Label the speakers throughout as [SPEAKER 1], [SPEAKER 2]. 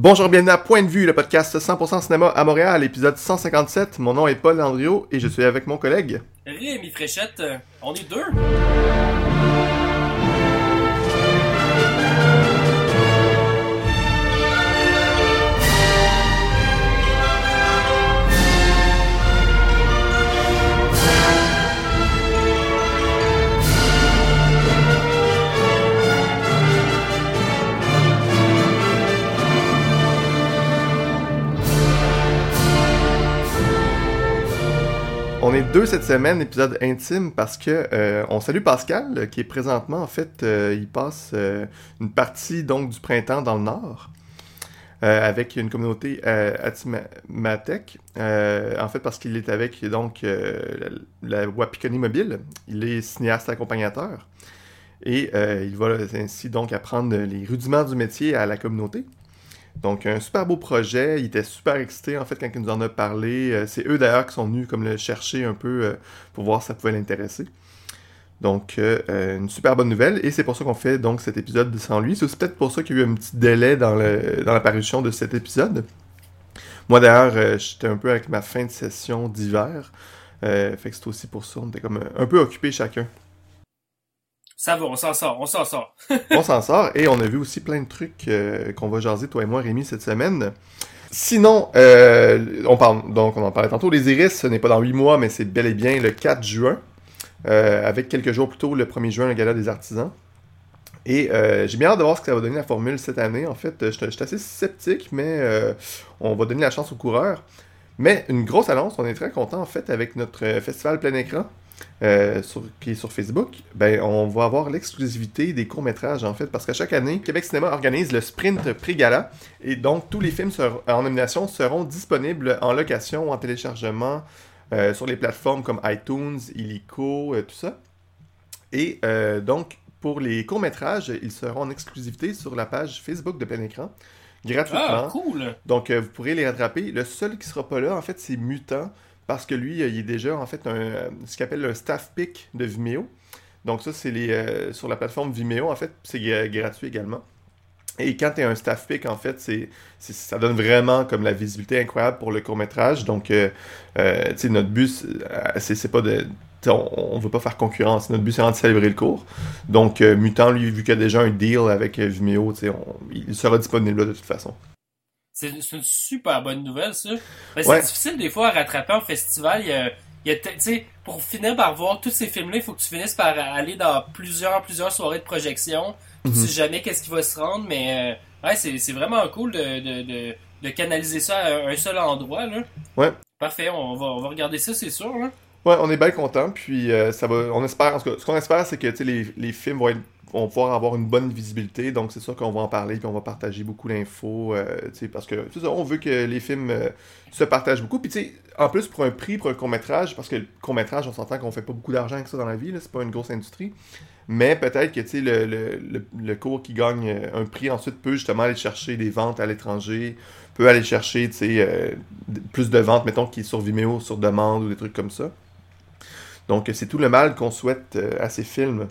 [SPEAKER 1] Bonjour, bienvenue à Point de Vue, le podcast 100% cinéma à Montréal, épisode 157. Mon nom est Paul Landriot et je suis avec mon collègue
[SPEAKER 2] Rémi Fréchette, on est deux.
[SPEAKER 1] On est deux cette semaine, épisode intime, parce que on salue Pascal, qui est présentement, en fait, il passe une partie donc du printemps dans le Nord, avec une communauté Atimatec, en fait parce qu'il est avec donc la Wapikoni Mobile, il est cinéaste accompagnateur, et il va ainsi donc apprendre les rudiments du métier à la communauté. Donc, un super beau projet. Il était super excité, en fait, quand il nous en a parlé. C'est eux, d'ailleurs, qui sont venus comme le chercher un peu pour voir si ça pouvait l'intéresser. Donc, une super bonne nouvelle. Et c'est pour ça qu'on fait, donc, cet épisode sans lui. C'est aussi peut-être pour ça qu'il y a eu un petit délai dans l'apparition de cet épisode. Moi, d'ailleurs, j'étais un peu avec ma fin de session d'hiver. Fait que c'est aussi pour ça. On était comme un peu occupés chacun.
[SPEAKER 2] Ça va, on s'en sort.
[SPEAKER 1] On s'en sort, et on a vu aussi plein de trucs qu'on va jaser, toi et moi, Rémi, cette semaine. Sinon, on en parlait tantôt, Les Iris, ce n'est pas dans 8 mois, mais c'est bel et bien le 4 juin, avec quelques jours plus tôt, le 1er juin, le Gala des artisans. Et j'ai bien hâte de voir ce que ça va donner la formule cette année. En fait, je suis assez sceptique, mais on va donner la chance aux coureurs. Mais une grosse annonce, on est très content en fait, avec notre festival plein écran, qui est sur Facebook, on va avoir l'exclusivité des courts-métrages, en fait, parce qu'à chaque année, Québec Cinéma organise le Sprint Prix-Gala, et donc tous les films en nomination seront disponibles en location ou en téléchargement sur les plateformes comme iTunes, Illico, tout ça. Et donc, pour les courts-métrages, ils seront en exclusivité sur la page Facebook de Plein Écran, gratuitement.
[SPEAKER 2] Ah, cool!
[SPEAKER 1] Donc, vous pourrez les rattraper. Le seul qui sera pas là, en fait, c'est Mutant, parce que lui, il est déjà, en fait, ce qu'il appelle un staff pick de Vimeo. Donc ça, c'est sur la plateforme Vimeo, en fait, c'est gratuit également. Et quand tu es un staff pick, en fait, ça donne vraiment comme la visibilité incroyable pour le court-métrage. Donc, tu sais, notre but, c'est pas de... On veut pas faire concurrence. Notre but, c'est vraiment de célébrer le cours. Donc, Mutant, lui, vu qu'il y a déjà un deal avec Vimeo, il sera disponible là de toute façon.
[SPEAKER 2] C'est une super bonne nouvelle, ça. Ben,
[SPEAKER 1] Ouais.
[SPEAKER 2] c'est difficile, des fois, à rattraper en festival. Tu sais, pour finir par voir tous ces films-là, il faut que tu finisses par aller dans plusieurs soirées de projection. Tu sais jamais qu'est-ce qui va se rendre, mais ouais, c'est vraiment cool de canaliser ça à un seul endroit, là.
[SPEAKER 1] Ouais.
[SPEAKER 2] Parfait, on va regarder ça, c'est sûr, là.
[SPEAKER 1] Ouais, on est bien content, puis ça va. On espère, en tout cas, ce qu'on espère, c'est que les films vont pouvoir avoir une bonne visibilité, donc c'est sûr qu'on va en parler, puis on va partager beaucoup d'infos, parce que c'est ça, on veut que les films se partagent beaucoup, puis tu sais, en plus pour un prix, pour un court-métrage, parce que le court-métrage, on s'entend qu'on fait pas beaucoup d'argent avec ça dans la vie, là, c'est pas une grosse industrie, mais peut-être que tu sais, le court qui gagne un prix ensuite peut justement aller chercher des ventes à l'étranger, peut aller chercher, tu sais, plus de ventes, mettons, qui est sur Vimeo, sur demande, ou des trucs comme ça. Donc, c'est tout le mal qu'on souhaite à ces films.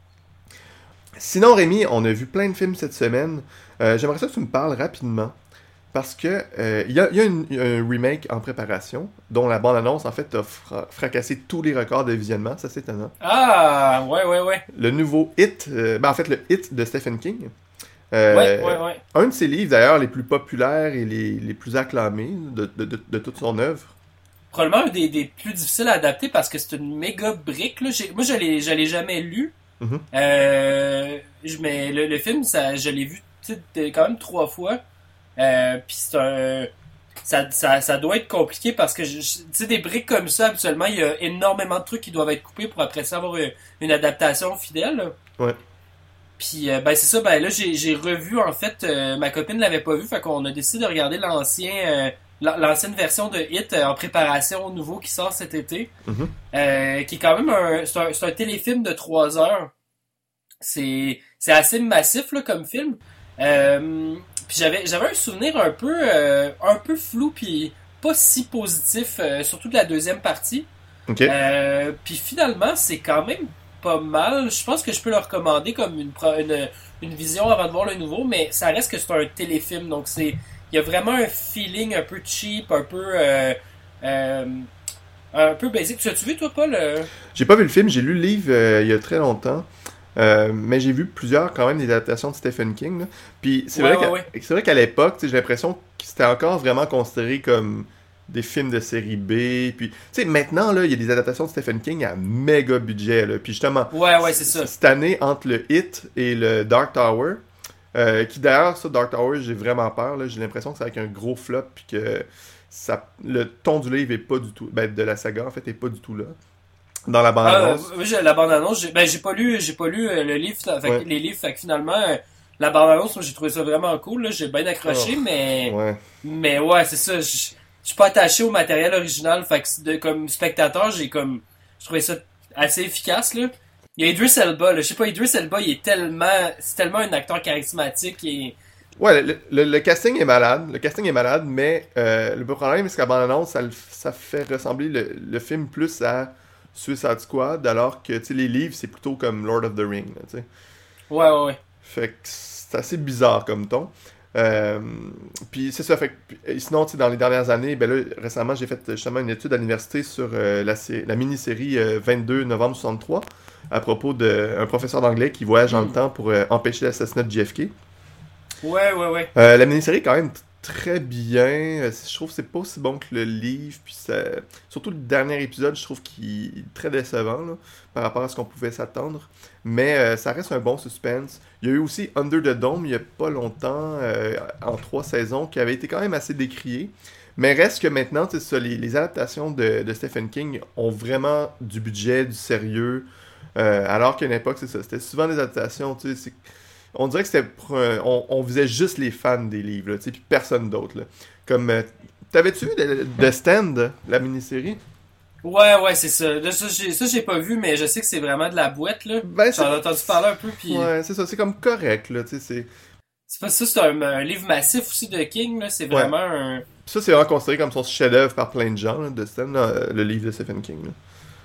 [SPEAKER 1] Sinon, Rémi, on a vu plein de films cette semaine. J'aimerais ça que tu me parles rapidement. Parce que il y a un remake en préparation, dont la bande-annonce, en fait, a fracassé tous les records de visionnement. Ça, c'est étonnant.
[SPEAKER 2] Ah, ouais.
[SPEAKER 1] Le nouveau Hit, en fait, le Hit de Stephen King.
[SPEAKER 2] Ouais.
[SPEAKER 1] Un de ses livres, d'ailleurs, les plus populaires et les plus acclamés de toute son œuvre.
[SPEAKER 2] Probablement un des plus difficiles à adapter parce que c'est une méga brique, là. Moi, je l'ai jamais lu.
[SPEAKER 1] Mm-hmm.
[SPEAKER 2] Mais le film, je l'ai vu quand même 3 fois. Puis ça doit être compliqué parce que tu sais, des briques comme ça, habituellement, il y a énormément de trucs qui doivent être coupés pour après ça avoir une adaptation fidèle, là.
[SPEAKER 1] Ouais.
[SPEAKER 2] Puis c'est ça, là j'ai revu, en fait, ma copine l'avait pas vu, fait qu'on a décidé de regarder l'ancienne version de Hit en préparation au nouveau qui sort cet été.
[SPEAKER 1] Mm-hmm.
[SPEAKER 2] Qui est quand même c'est un téléfilm de 3 heures. C'est assez massif, là, comme film. Puis j'avais un souvenir un peu flou puis pas si positif, surtout de la deuxième partie.
[SPEAKER 1] Okay.
[SPEAKER 2] Puis finalement, c'est quand même pas mal. Je pense que je peux le recommander comme une vision avant de voir le nouveau, mais ça reste que c'est un téléfilm, donc il il y a vraiment un feeling un peu cheap, un peu basique. Tu as-tu vu, toi, Paul?
[SPEAKER 1] J'ai pas vu le film, j'ai lu le livre il y a très longtemps. Mais j'ai vu plusieurs quand même des adaptations de Stephen King. Là. Puis c'est c'est vrai qu'à l'époque, j'ai l'impression que c'était encore vraiment considéré comme des films de série B. Puis tu sais, maintenant là, il y a des adaptations de Stephen King à méga budget. Là. Puis justement,
[SPEAKER 2] c'est ça.
[SPEAKER 1] Cette année entre le It et le Dark Tower, qui d'ailleurs ça Dark Tower, j'ai vraiment peur. Là. J'ai l'impression que c'est avec un gros flop puis que le ton du livre est pas du tout, de la saga en fait, est pas du tout là. Dans la bande-annonce.
[SPEAKER 2] La bande-annonce, j'ai pas lu le livre, les livres, fait que finalement, la bande-annonce, moi, j'ai trouvé ça vraiment cool, là, j'ai bien accroché, mais ouais, c'est ça, je suis pas attaché au matériel original, fait que comme spectateur, je trouvais ça assez efficace, là. Il y a Idris Elba, là, je sais pas, Idris Elba, c'est tellement un acteur charismatique et...
[SPEAKER 1] Ouais, le casting est malade. Le casting est malade, mais le problème, c'est qu'à la bande-annonce, ça fait ressembler le film plus à Suicide Squad, alors que les livres, c'est plutôt comme Lord of the Rings.
[SPEAKER 2] Ouais.
[SPEAKER 1] Fait que c'est assez bizarre comme ton. Puis c'est ça. Fait que, sinon, dans les dernières années, là, récemment, j'ai fait justement une étude à l'université sur la mini-série 22 novembre 63 à propos d'un professeur d'anglais qui voyage dans le temps pour empêcher l'assassinat de JFK.
[SPEAKER 2] Ouais.
[SPEAKER 1] La mini-série est quand même très bien. Je trouve que c'est pas aussi bon que le livre. Puis surtout le dernier épisode, je trouve qu'il est très décevant là, par rapport à ce qu'on pouvait s'attendre. Mais ça reste un bon suspense. Il y a eu aussi Under the Dome il y a pas longtemps, en 3 saisons, qui avait été quand même assez décrié. Mais reste que maintenant, les adaptations de Stephen King ont vraiment du budget, du sérieux. Alors qu'à une époque, c'est ça. C'était souvent des adaptations, on dirait que c'était on visait juste les fans des livres, puis personne d'autre. Là. Comme, t'avais-tu vu The Stand, la mini-série?
[SPEAKER 2] Ouais, c'est ça. Ça, j'ai pas vu, mais je sais que c'est vraiment de la boîte, là. J'en ai entendu parler un peu, puis...
[SPEAKER 1] Ouais, c'est ça, c'est comme correct, là, c'est...
[SPEAKER 2] C'est pas ça, c'est un livre massif aussi de King, là, c'est vraiment un...
[SPEAKER 1] Ça, c'est vraiment considéré comme son chef-d'œuvre par plein de gens, là, The Stand, là, le livre de Stephen King, là.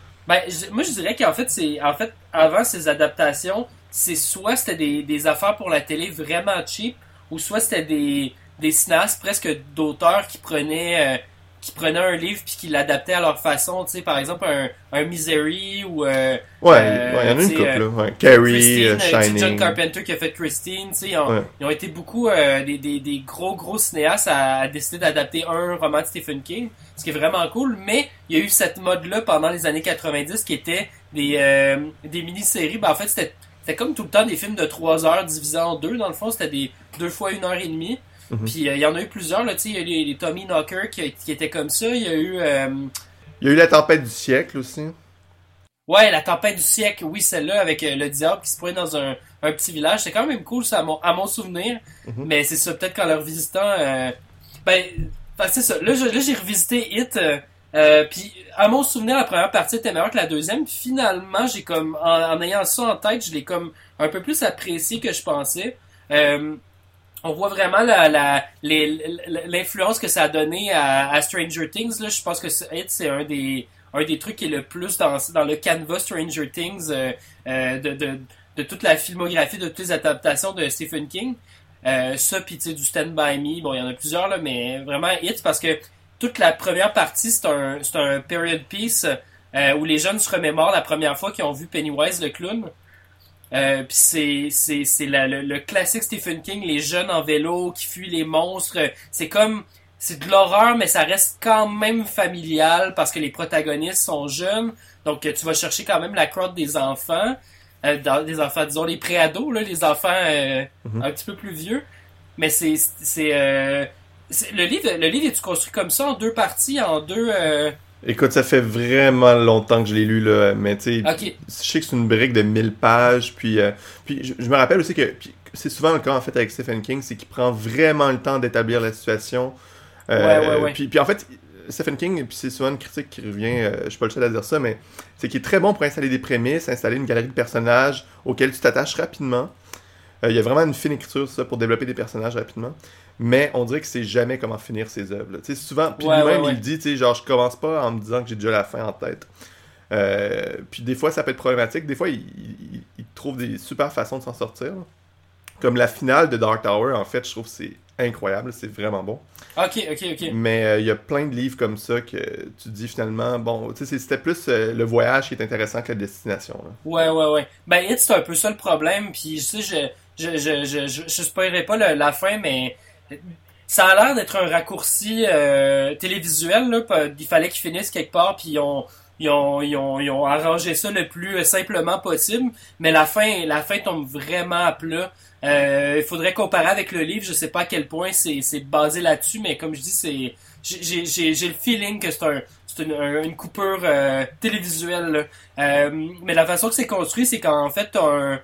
[SPEAKER 2] Moi, je dirais qu'en fait, avant ces adaptations, c'est soit c'était des affaires pour la télé vraiment cheap, ou soit c'était des cinéastes presque d'auteurs qui prenaient un livre puis qui l'adaptaient à leur façon, tu sais, par exemple un Misery ou
[SPEAKER 1] il y en a une couple là, ouais. Carrie, Shining,
[SPEAKER 2] John Carpenter qui a fait Christine, tu sais, ils ont été beaucoup des gros cinéastes à décider d'adapter un roman de Stephen King, ce qui est vraiment cool, mais il y a eu cette mode là pendant les années 90 qui était des mini-séries. En fait, c'était comme tout le temps des films de 3 heures divisés en deux, dans le fond, c'était des 2 fois 1h30. Puis il y en a eu plusieurs, là, tu sais, il y a eu les Tommy Knocker qui étaient comme ça, il y a eu...
[SPEAKER 1] Il y a eu La Tempête du siècle aussi.
[SPEAKER 2] Ouais, La Tempête du siècle, oui, celle-là, avec le diable qui se pointe dans un petit village, c'est quand même cool, ça, à mon souvenir, mais c'est ça, peut-être qu'en le revisitant... c'est ça, là j'ai revisité It, puis à mon souvenir, la première partie était meilleure que la deuxième, puis finalement, j'ai comme, en ayant ça en tête, je l'ai comme un peu plus apprécié que je pensais. On voit vraiment l'influence que ça a donné à Stranger Things. Là. Je pense que c'est un des trucs qui est le plus dans le canevas Stranger Things de toute la filmographie, de toutes les adaptations de Stephen King. Ça, puis du Stand By Me. Bon, il y en a plusieurs, là, mais vraiment It, parce que toute la première partie, c'est un period piece où les jeunes se remémorent la première fois qu'ils ont vu Pennywise le clown. Puis c'est le classique Stephen King, les jeunes en vélo qui fuient les monstres. C'est de l'horreur, mais ça reste quand même familial parce que les protagonistes sont jeunes. Donc tu vas chercher quand même la crowd des enfants, des enfants, disons les préados, là, les enfants un petit peu plus vieux. Mais le livre est construit comme ça en 2 parties, en 2.
[SPEAKER 1] Écoute, ça fait vraiment longtemps que je l'ai lu, là, mais tu sais, je sais que c'est une brique de 1000 pages, puis je me rappelle aussi que c'est souvent le cas, en fait, avec Stephen King, c'est qu'il prend vraiment le temps d'établir la situation.
[SPEAKER 2] Ouais.
[SPEAKER 1] Puis en fait, Stephen King, puis c'est souvent une critique qui revient, je suis pas le seul à dire ça, mais c'est qu'il est très bon pour installer des prémices, installer une galerie de personnages auxquels tu t'attaches rapidement. Il y a vraiment une fine écriture, ça, pour développer des personnages rapidement. Mais on dirait que c'est jamais comment finir ses œuvres. Tu sais, souvent, puis lui-même, il dit, tu sais, genre, je commence pas en me disant que j'ai déjà la fin en tête. Puis des fois, ça peut être problématique. Des fois, il trouve des super façons de s'en sortir. Là. Comme la finale de Dark Tower, en fait, je trouve que c'est incroyable, c'est vraiment bon.
[SPEAKER 2] Ok.
[SPEAKER 1] Mais il y a plein de livres comme ça que tu dis finalement, bon, tu sais, c'était plus le voyage qui est intéressant que la destination. Là.
[SPEAKER 2] Ouais. Ben, It, c'est un peu ça le problème, puis tu sais, je spoilerai pas la fin, mais ça a l'air d'être un raccourci télévisuel, là. Il fallait qu'ils finissent quelque part, puis ils ont arrangé ça le plus simplement possible, mais la fin tombe vraiment à plat. Il faudrait comparer avec le livre, je sais pas à quel point c'est basé là-dessus, mais comme je dis, j'ai le feeling que c'est une coupure télévisuelle, là. Mais la façon que c'est construit, c'est qu'en fait t'as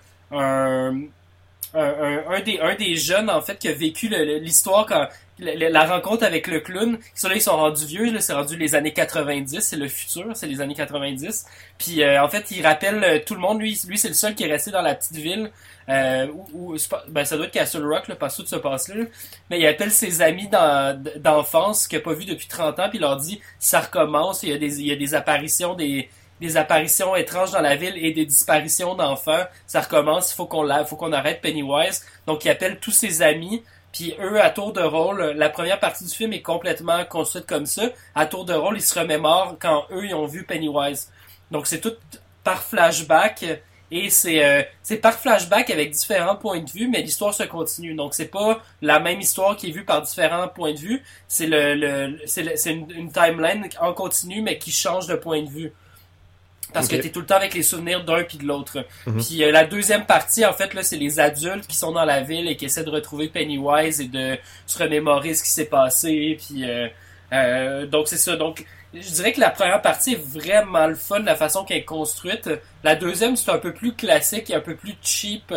[SPEAKER 2] un des jeunes en fait qui a vécu l'histoire quand la rencontre avec le clown. Là, ils sont rendus vieux, là, c'est rendu les années 90, c'est le futur, c'est les années 90. Puis en fait, il rappelle tout le monde. Lui c'est le seul qui est resté dans la petite ville. Ben ça doit être Castle Rock, là, parce que tout se passe là. Mais il appelle ses amis d'enfance qu'il a pas vu depuis 30 ans, puis il leur dit ça recommence. Il y a des apparitions étranges dans la ville et des disparitions d'enfants. Ça recommence, il faut qu'on arrête Pennywise. Donc il appelle tous ses amis, puis eux, à tour de rôle, la première partie du film est complètement construite comme ça. À tour de rôle, ils se remémorent quand eux, ils ont vu Pennywise. Donc c'est tout par flashback, et c'est par flashback avec différents points de vue, mais l'histoire se continue. Donc c'est pas la même histoire qui est vue par différents points de vue. C'est une timeline en continu, mais qui change de point de vue. Parce que t'es tout le temps avec les souvenirs d'un puis de l'autre. Puis la deuxième partie, en fait, là, c'est les adultes qui sont dans la ville et qui essaient de retrouver Pennywise et de se remémorer ce qui s'est passé. Puis donc c'est ça. Donc je dirais que la première partie est vraiment le fun, la façon qu'elle est construite. La deuxième, c'est un peu plus classique et un peu plus cheap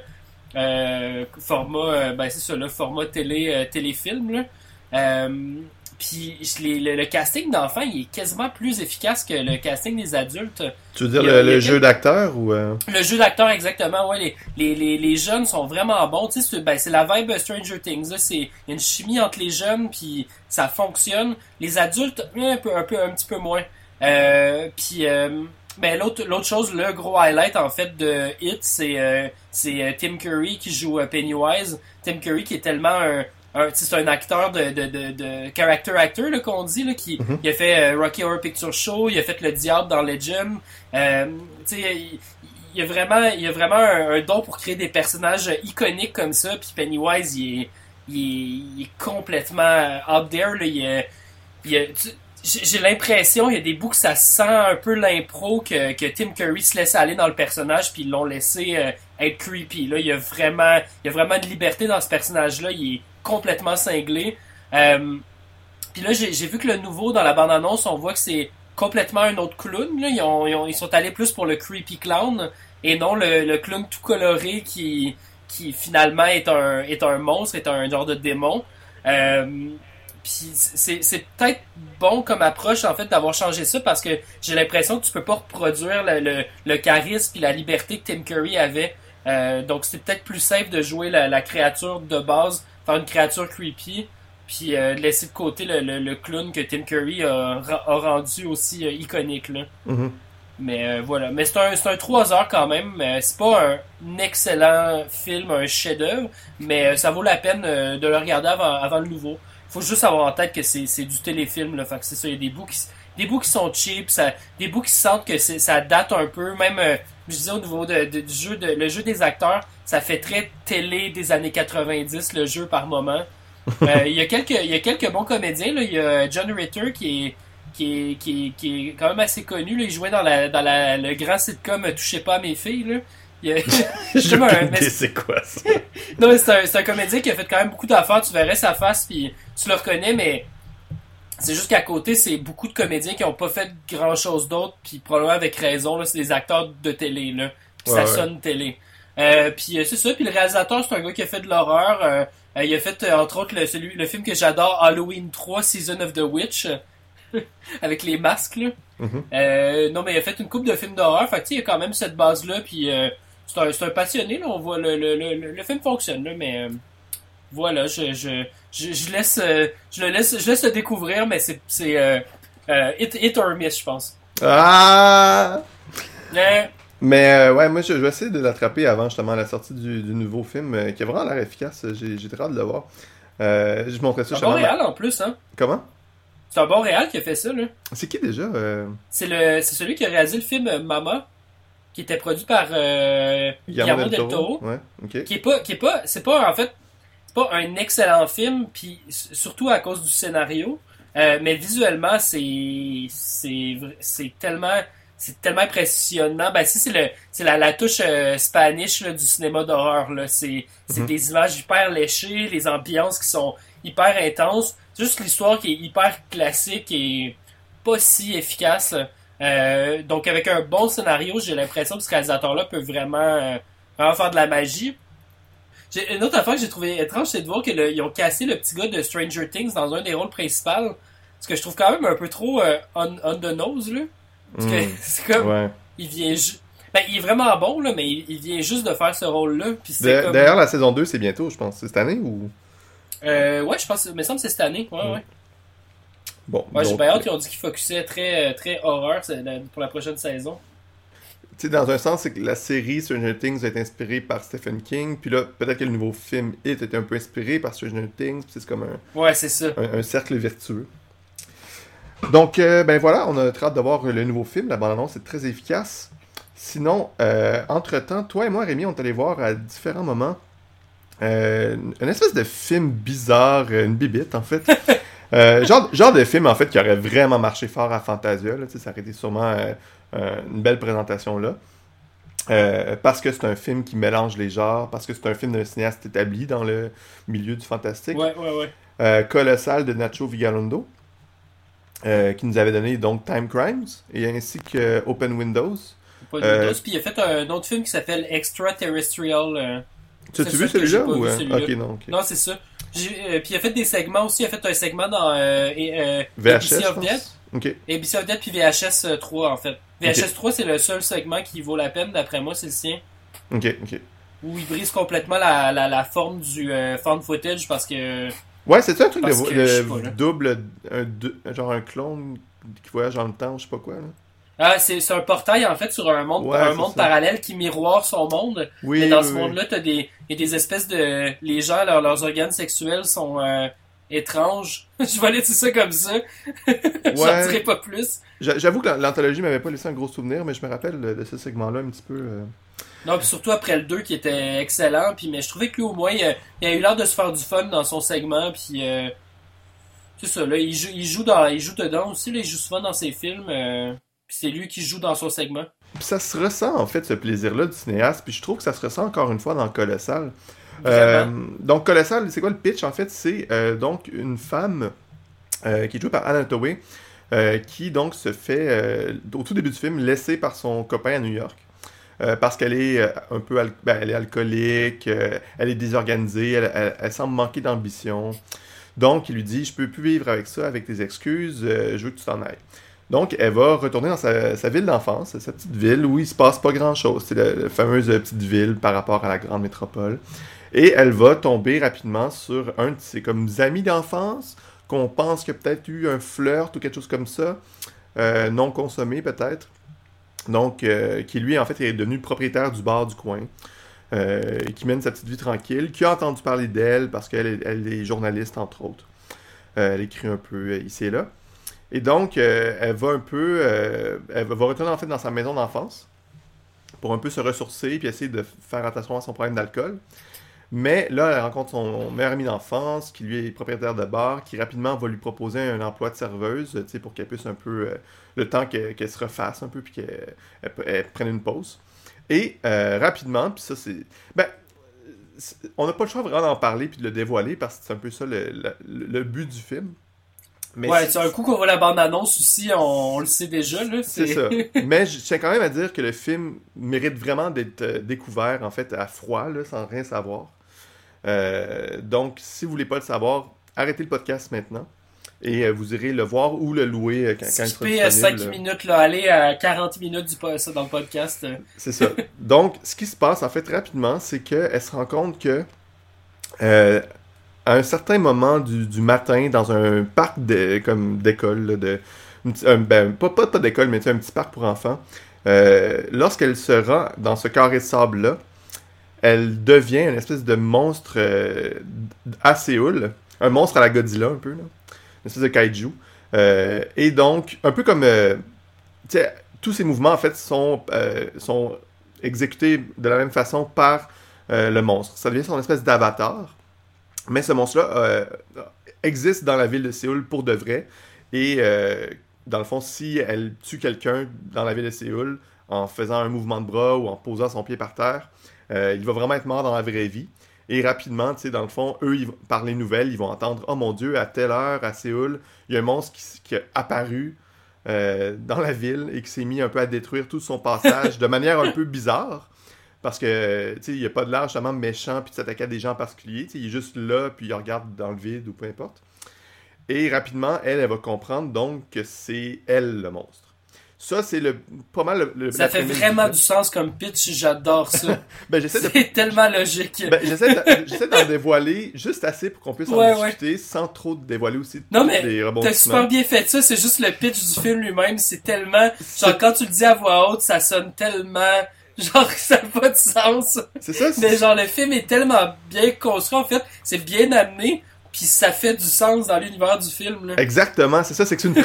[SPEAKER 2] format. Ben c'est ça, le format téléfilm, là. Puis le casting d'enfants, il est quasiment plus efficace que le casting des adultes.
[SPEAKER 1] Tu veux dire le jeu d'acteur ou
[SPEAKER 2] Le jeu d'acteur, exactement, ouais. Les jeunes sont vraiment bons. Tu sais, c'est la vibe Stranger Things. Là, il y a une chimie entre les jeunes, puis ça fonctionne. Les adultes, un petit peu moins. Puis ben l'autre chose, le gros highlight en fait de It, c'est Tim Curry qui joue Pennywise. Tim Curry qui est tellement c'est un acteur de character actor là, qu'on dit là, il a fait Rocky Horror Picture Show, il a fait Le Diable dans Legend. Tu sais, il y a vraiment un don pour créer des personnages iconiques comme ça. Puis Pennywise, il est complètement out there là. J'ai l'impression, il y a des bouts que ça sent un peu l'impro que Tim Curry se laisse aller dans le personnage, puis ils l'ont laissé être creepy. Là, il y a vraiment de liberté dans ce personnage-là. Il est complètement cinglé. Puis là, j'ai vu que le nouveau, dans la bande-annonce, on voit que c'est complètement un autre clown. Là. Ils sont allés plus pour le creepy clown, et non le clown tout coloré qui finalement est un monstre, est un genre de démon. Puis c'est peut-être bon comme approche en fait d'avoir changé ça, parce que j'ai l'impression que tu peux pas reproduire le charisme et la liberté que Tim Curry avait. Donc c'est peut-être plus safe de jouer la créature de base, faire une créature creepy, puis de laisser de côté le clown que Tim Curry a rendu aussi iconique là. Mais voilà. Mais c'est un 3 heures quand même. C'est pas un excellent film, un chef-d'œuvre, mais ça vaut la peine de le regarder avant le nouveau. Faut juste avoir en tête que c'est du téléfilm là, fait que c'est ça, il y a des bouts qui sont cheap, des bouts qui sentent que ça date un peu, même je disais au niveau du jeu le jeu des acteurs, ça fait très télé des années 90 le jeu par moment. Il y a quelques bons comédiens là, il y a John Ritter qui est quand même assez connu là, il jouait dans le grand sitcom Touchez pas à mes filles là.
[SPEAKER 1] C'est quoi ça?
[SPEAKER 2] Non, mais c'est un comédien qui a fait quand même beaucoup d'affaires. Tu verrais sa face puis tu le reconnais, mais c'est juste qu'à côté, c'est beaucoup de comédiens qui ont pas fait grand chose d'autre, puis probablement avec raison, là, c'est des acteurs de télé, là. Puis ça sonne télé. Puis c'est ça, puis le réalisateur, c'est un gars qui a fait de l'horreur. Il a fait, entre autres, le film que j'adore, Halloween 3, Season of the Witch, avec les masques, là. Non, mais il a fait une couple de films d'horreur, fait que tu sais, il y a quand même cette base-là, puis c'est un passionné, là, on voit le film fonctionne, là, mais voilà, je laisse le découvrir, mais c'est hit or miss, je pense.
[SPEAKER 1] Mais ouais, moi je vais essayer de l'attraper avant justement la sortie du nouveau film qui a vraiment l'air efficace. J'ai très hâte de le voir. Je montrais ça
[SPEAKER 2] C'est à
[SPEAKER 1] justement.
[SPEAKER 2] Montréal en plus, hein?
[SPEAKER 1] Comment?
[SPEAKER 2] C'est à Montréal qui a fait ça, là.
[SPEAKER 1] C'est qui déjà?
[SPEAKER 2] C'est celui qui a réalisé le film Mama, qui était produit par Guillermo del Toro.
[SPEAKER 1] Ouais, ok.
[SPEAKER 2] C'est pas en fait, c'est pas un excellent film, puis surtout à cause du scénario, mais visuellement c'est tellement impressionnant. Ben si c'est la touche Spanish là, du cinéma d'horreur là. C'est des images hyper léchées, les ambiances qui sont hyper intenses. C'est juste l'histoire qui est hyper classique et pas si efficace. Donc avec un bon scénario, j'ai l'impression que ce réalisateur-là peut vraiment faire de la magie. Une autre affaire que j'ai trouvé étrange, c'est de voir qu'ils ont cassé le petit gars de Stranger Things dans un des rôles principaux. Ce que je trouve quand même un peu trop on the nose, là. Parce que c'est comme...
[SPEAKER 1] Ouais.
[SPEAKER 2] Il vient il est vraiment bon, là, mais il vient juste de faire ce rôle-là. Puis c'est comme...
[SPEAKER 1] D'ailleurs, la saison 2, c'est bientôt, je pense. C'est cette année ou...
[SPEAKER 2] Ouais, je pense... Il me semble que c'est cette année. Ouais.
[SPEAKER 1] Bon,
[SPEAKER 2] ouais, j'ai
[SPEAKER 1] donc,
[SPEAKER 2] bien hâte qu'ils ont dit qu'ils focusaient très, très horreur pour la prochaine saison.
[SPEAKER 1] Tu sais, dans un sens, c'est que la série Stranger Things a été inspirée par Stephen King, puis là, peut-être que le nouveau film It a été un peu inspiré par Stranger Things, puis c'est comme
[SPEAKER 2] Ouais, c'est ça.
[SPEAKER 1] un cercle vertueux. Donc, ben voilà, on a très hâte de voir le nouveau film. La bande-annonce est très efficace. Sinon, entre-temps, toi et moi, Rémi, on est allés voir à différents moments une espèce de film bizarre, une bibite, en fait. Genre de film, en fait, qui aurait vraiment marché fort à Fantasia. Là, ça aurait été sûrement une belle présentation là. Parce que c'est un film qui mélange les genres, parce que c'est un film d'un cinéaste établi dans le milieu du fantastique.
[SPEAKER 2] Ouais.
[SPEAKER 1] Colossal de Nacho Vigalondo. Qui nous avait donné donc Time Crimes et ainsi que Open Windows.
[SPEAKER 2] Puis il a fait un autre film qui s'appelle Extraterrestrial.
[SPEAKER 1] Tu as vu celui-là ou
[SPEAKER 2] celui-là.
[SPEAKER 1] Ok, non. Okay.
[SPEAKER 2] Non, c'est ça. Puis il a fait des segments aussi. Il a fait un segment dans
[SPEAKER 1] VHS,
[SPEAKER 2] ABC of Death.
[SPEAKER 1] Okay.
[SPEAKER 2] ABC of Death puis VHS 3 en fait. VHS
[SPEAKER 1] Okay.
[SPEAKER 2] 3 c'est le seul segment qui vaut la peine d'après moi, c'est le sien.
[SPEAKER 1] Ok.
[SPEAKER 2] Où il brise complètement la forme du found footage parce que...
[SPEAKER 1] Ouais, c'est-tu un truc
[SPEAKER 2] de
[SPEAKER 1] double, genre un clone qui voyage dans le temps, je sais pas quoi, là?
[SPEAKER 2] Ah, c'est un portail, en fait, sur un monde parallèle qui miroire son monde.
[SPEAKER 1] Oui,
[SPEAKER 2] mais dans ce monde-là, il y a des espèces de... Les gens, leurs organes sexuels sont étranges. Je vais laisser ça comme ça. J'en dirai pas plus.
[SPEAKER 1] J'avoue que l'anthologie m'avait pas laissé un gros souvenir, mais je me rappelle de ce segment-là un petit peu...
[SPEAKER 2] Non, puis surtout après le 2 qui était excellent, mais je trouvais que lui au moins il a eu l'air de se faire du fun dans son segment, puis c'est ça, là, il joue dedans aussi, là, il joue souvent dans ses films, puis c'est lui qui joue dans son segment.
[SPEAKER 1] Puis ça se ressent en fait ce plaisir-là du cinéaste, puis je trouve que ça se ressent encore une fois dans Colossal. Donc Colossal, c'est quoi le pitch en fait? C'est donc une femme qui est jouée par Anne Hathaway, qui donc se fait au tout début du film laisser par son copain à New York. Parce qu'elle est un peu elle est alcoolique, elle est désorganisée, elle semble manquer d'ambition. Donc, il lui dit, je peux plus vivre avec ça, avec tes excuses, je veux que tu t'en ailles. Donc, elle va retourner dans sa ville d'enfance, sa petite ville où il se passe pas grand-chose. C'est la fameuse petite ville par rapport à la grande métropole. Et elle va tomber rapidement sur un de ses comme amis d'enfance, qu'on pense qu'il y a peut-être eu un flirt ou quelque chose comme ça, non consommé peut-être. Donc, qui lui, en fait, est devenu propriétaire du bar du coin, qui mène sa petite vie tranquille, qui a entendu parler d'elle parce qu'elle est journaliste, entre autres. Elle écrit un peu ici et là. Et donc, elle va retourner en fait dans sa maison d'enfance pour un peu se ressourcer puis essayer de faire attention à son problème d'alcool. Mais là, elle rencontre son meilleur ami d'enfance, qui lui est propriétaire de bar, qui rapidement va lui proposer un emploi de serveuse, tu sais, pour qu'elle puisse un peu, le temps qu'elle se refasse un peu, puis qu'elle prenne une pause. Et rapidement, puis ça c'est... on n'a pas le choix vraiment d'en parler puis de le dévoiler, parce que c'est un peu ça le but du film.
[SPEAKER 2] Mais c'est un coup qu'on voit la bande-annonce aussi, on le sait déjà, là.
[SPEAKER 1] C'est ça. Mais je tiens quand même à dire que le film mérite vraiment d'être découvert, en fait, à froid, là, sans rien savoir. Donc, si vous voulez pas le savoir, arrêtez le podcast maintenant et vous irez le voir ou le louer quand il sera disponible.
[SPEAKER 2] 5 minutes, là, allez à 40 minutes dans le podcast.
[SPEAKER 1] C'est ça. Donc, ce qui se passe, en fait, rapidement, c'est qu'elle se rend compte que à un certain moment du matin, dans un parc d'école, pas d'école, mais un petit parc pour enfants, lorsqu'elle se rend dans ce carré de sable-là, elle devient une espèce de monstre à Séoul, un monstre à la Godzilla, un peu, là. Une espèce de kaiju. Et donc, un peu comme... tu sais, tous ces mouvements, en fait, sont exécutés de la même façon par le monstre. Ça devient son espèce d'avatar. Mais ce monstre-là existe dans la ville de Séoul pour de vrai. Et dans le fond, si elle tue quelqu'un dans la ville de Séoul en faisant un mouvement de bras ou en posant son pied par terre, il va vraiment être mort dans la vraie vie. Et rapidement, tu sais, dans le fond, eux, par les nouvelles, ils vont entendre « Oh mon Dieu, à telle heure, à Séoul, il y a un monstre qui a apparu dans la ville et qui s'est mis un peu à détruire tout son passage de manière un peu bizarre. » Parce que, tu sais, il n'y a pas de l'air justement méchant puis de s'attaquer à des gens en particulier. Tu sais, il est juste là puis il regarde dans le vide ou peu importe. Et rapidement, elle va comprendre donc que c'est elle le monstre. Ça, c'est pas mal
[SPEAKER 2] ça fait vraiment du sens comme pitch, j'adore ça. C'est tellement logique.
[SPEAKER 1] J'essaie d'en dévoiler juste assez pour qu'on puisse en discuter sans trop dévoiler aussi
[SPEAKER 2] les rebondissements. T'as super bien fait ça, c'est juste le pitch du film lui-même, c'est tellement... Genre, quand tu le dis à voix haute, ça sonne tellement... Genre, ça n'a pas de sens.
[SPEAKER 1] C'est ça.
[SPEAKER 2] Mais genre, le film est tellement bien construit, en fait, c'est bien amené... Puis ça fait du sens dans l'univers du film, là.
[SPEAKER 1] Exactement, c'est ça, c'est que c'est une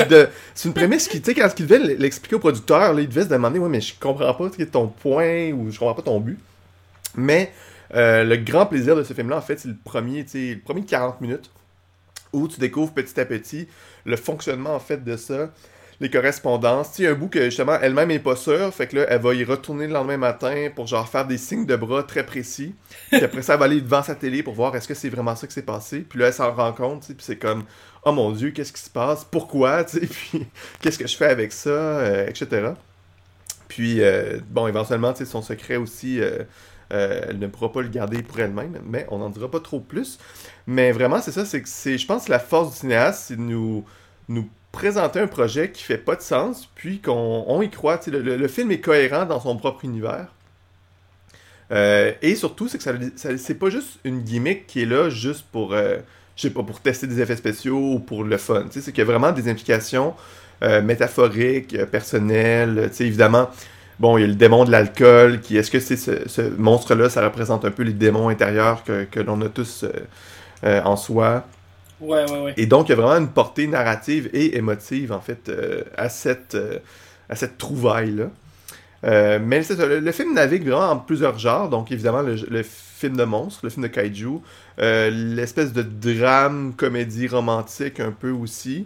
[SPEAKER 1] prémisse qui, tu sais, quand il devait l'expliquer au producteur, là, il devait se demander, ouais, mais je comprends pas ton point, ou je comprends pas ton but. Mais, le grand plaisir de ce film-là, en fait, c'est le premier de 40 minutes, où tu découvres petit à petit le fonctionnement, en fait, de ça, les correspondances. Tu sais, un bout que, justement, elle-même est pas sûre, fait que là, elle va y retourner le lendemain matin pour, genre, faire des signes de bras très précis. Puis après ça, elle va aller devant sa télé pour voir est-ce que c'est vraiment ça qui s'est passé. Puis là, elle s'en rend compte, tu sais, puis c'est comme, oh mon Dieu, qu'est-ce qui se passe? Pourquoi? Tu sais, puis qu'est-ce que je fais avec ça? Etc. Puis, bon, éventuellement, tu sais, son secret aussi, elle ne pourra pas le garder pour elle-même, mais on n'en dira pas trop plus. Mais vraiment, c'est ça, je pense que la force du cinéaste, c'est de nous présenter un projet qui fait pas de sens, puis qu'on y croit. Le film est cohérent dans son propre univers. Et surtout, c'est que c'est pas juste une gimmick qui est là juste pour, je sais pas, pour tester des effets spéciaux ou pour le fun. C'est qu'il y a vraiment des implications métaphoriques, personnelles. Évidemment, bon, il y a le démon de l'alcool, est-ce que c'est ce monstre-là, ça représente un peu les démons intérieurs que l'on a tous en soi.
[SPEAKER 2] Ouais.
[SPEAKER 1] Et donc, il y a vraiment une portée narrative et émotive, en fait, à cette trouvaille-là. Mais c'est ça, le film navigue vraiment en plusieurs genres. Donc, évidemment, le film de monstre, le film de kaiju, l'espèce de drame, comédie romantique un peu aussi.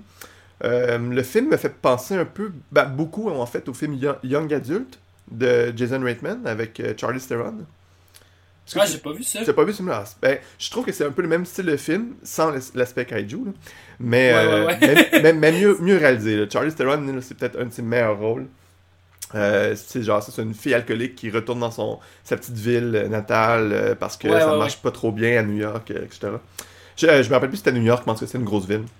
[SPEAKER 1] Le film me fait penser un peu, beaucoup, en fait, au film Young Adult de Jason Reitman avec Charlize Theron.
[SPEAKER 2] J'ai pas vu ça.
[SPEAKER 1] T'as pas vu ce film-là? Je trouve que c'est un peu le même style de film, sans l'aspect kaiju, là. Mais, mais mieux réalisé, là. Charlize Theron, là, c'est peut-être un de ses meilleurs rôles. C'est une fille alcoolique qui retourne dans sa petite ville natale parce que ça marche pas trop bien à New York, etc. Je me rappelle plus si c'était à New York, mais en tout cas, c'est une grosse ville.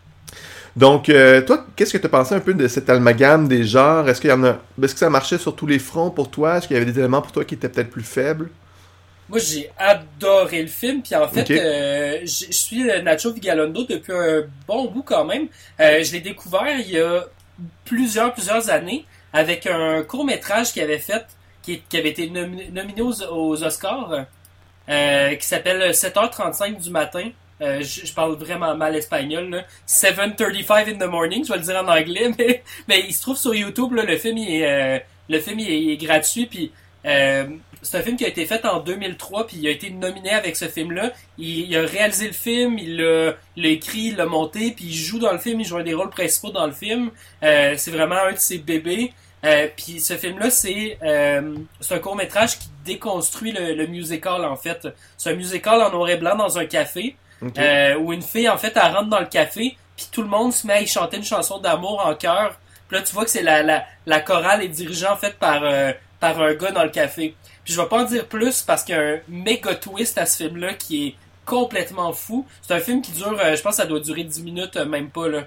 [SPEAKER 1] Donc, toi, qu'est-ce que tu as pensé un peu de cet amalgame des genres? Est-ce que ça marchait sur tous les fronts pour toi? Est-ce qu'il y avait des éléments pour toi qui étaient peut-être plus faibles?
[SPEAKER 2] Moi, j'ai adoré le film, puis en fait, je suis Nacho Vigalondo depuis un bon bout quand même. Je l'ai découvert il y a plusieurs années avec un court-métrage qu'il avait fait, qui avait été nominé aux Oscars, qui s'appelle 7h35 du matin. Je parle vraiment mal espagnol, là. 7:35 in the morning, je vais le dire en anglais, mais il se trouve sur YouTube, là, le film il est gratuit, puis c'est un film qui a été fait en 2003, puis il a été nominé avec ce film-là. Il a réalisé le film, il l'a écrit, il l'a monté, puis il joue dans le film, il joue un des rôles principaux dans le film. C'est vraiment un de ses bébés. Puis ce film-là, c'est un court-métrage qui déconstruit le musical, en fait. C'est un musical en noir et blanc dans un café, où une fille, en fait, elle rentre dans le café, puis tout le monde se met à y chanter une chanson d'amour en chœur. Puis là, tu vois que c'est la chorale est dirigée, en fait, par un gars dans le café. Puis je vais pas en dire plus parce qu'il y a un méga twist à ce film-là qui est complètement fou. C'est un film qui dure, je pense que ça doit durer 10 minutes, même pas, là.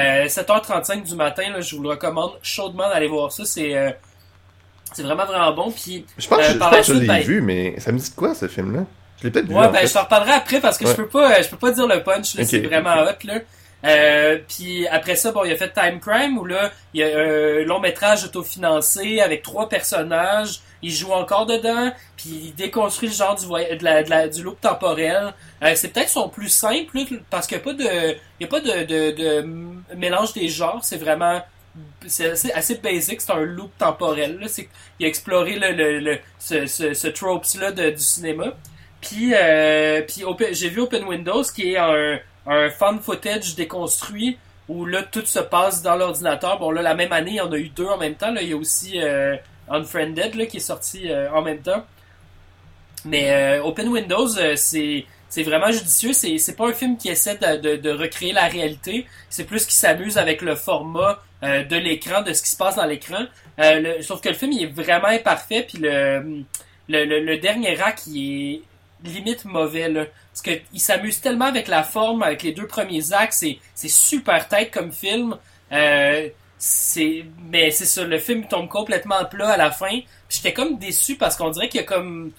[SPEAKER 2] 7h35 du matin, là, je vous le recommande chaudement d'aller voir ça. C'est vraiment, vraiment bon. Puis,
[SPEAKER 1] je pense que je l'ai vu, mais ça me dit quoi, ce film-là? Je l'ai peut-être vu,
[SPEAKER 2] je t'en reparlerai après parce que je peux pas dire le punch, là, c'est vraiment hot, là. Puis après ça, bon, il a fait Time Crime, où là, il y a un long métrage autofinancé avec 3 personnages. Il joue encore dedans, puis il déconstruit le genre du loop temporel. C'est peut-être son plus simple, là, parce qu'il n'y a pas de mélange des genres. C'est assez basic, c'est un loop temporel. Là. Il a exploré ce tropes-là du cinéma. Puis j'ai vu Open Windows, qui est un fan footage déconstruit, où là, tout se passe dans l'ordinateur. Bon, là, la même année, il y en a eu 2 en même temps. Là. Il y a aussi Unfriended, là, qui est sorti en même temps. Mais Open Windows, c'est vraiment judicieux. C'est pas un film qui essaie de recréer la réalité. C'est plus qu'il s'amuse avec le format de l'écran, de ce qui se passe dans l'écran. Sauf que le film, il est vraiment imparfait. Puis le dernier acte, il est limite mauvais, là. Parce que il s'amuse tellement avec la forme, avec les 2 premiers actes. C'est super tête comme film. Mais c'est ça, le film tombe complètement à plat à la fin. Puis j'étais comme déçu parce qu'on dirait qu'il y a comme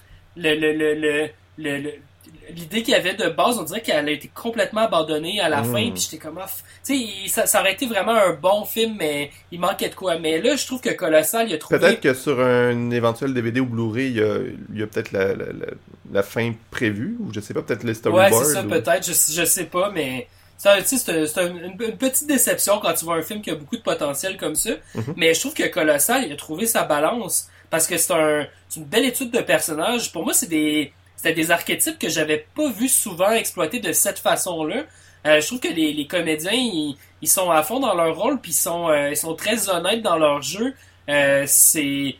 [SPEAKER 2] l'idée qu'il y avait de base, on dirait qu'elle a été complètement abandonnée à la fin, puis j'étais comme tu sais, ça aurait été vraiment un bon film, mais il manquait de quoi. Mais là, je trouve que Colossal, il a trouvé...
[SPEAKER 1] Peut-être que sur un éventuel DVD ou Blu-ray, il y a peut-être la fin prévue, ou je sais pas, peut-être le storyboard.
[SPEAKER 2] Ouais, c'est ça, peut-être, je sais pas, mais... Ça, tu sais, c'est une petite déception quand tu vois un film qui a beaucoup de potentiel comme ça. Mm-hmm. Mais je trouve que Colossal, il a trouvé sa balance. Parce que c'est une belle étude de personnages. Pour moi, c'était des archétypes que j'avais pas vu souvent exploités de cette façon-là. Je trouve que les comédiens, ils sont à fond dans leur rôle, puis ils sont très honnêtes dans leur jeu. J'ai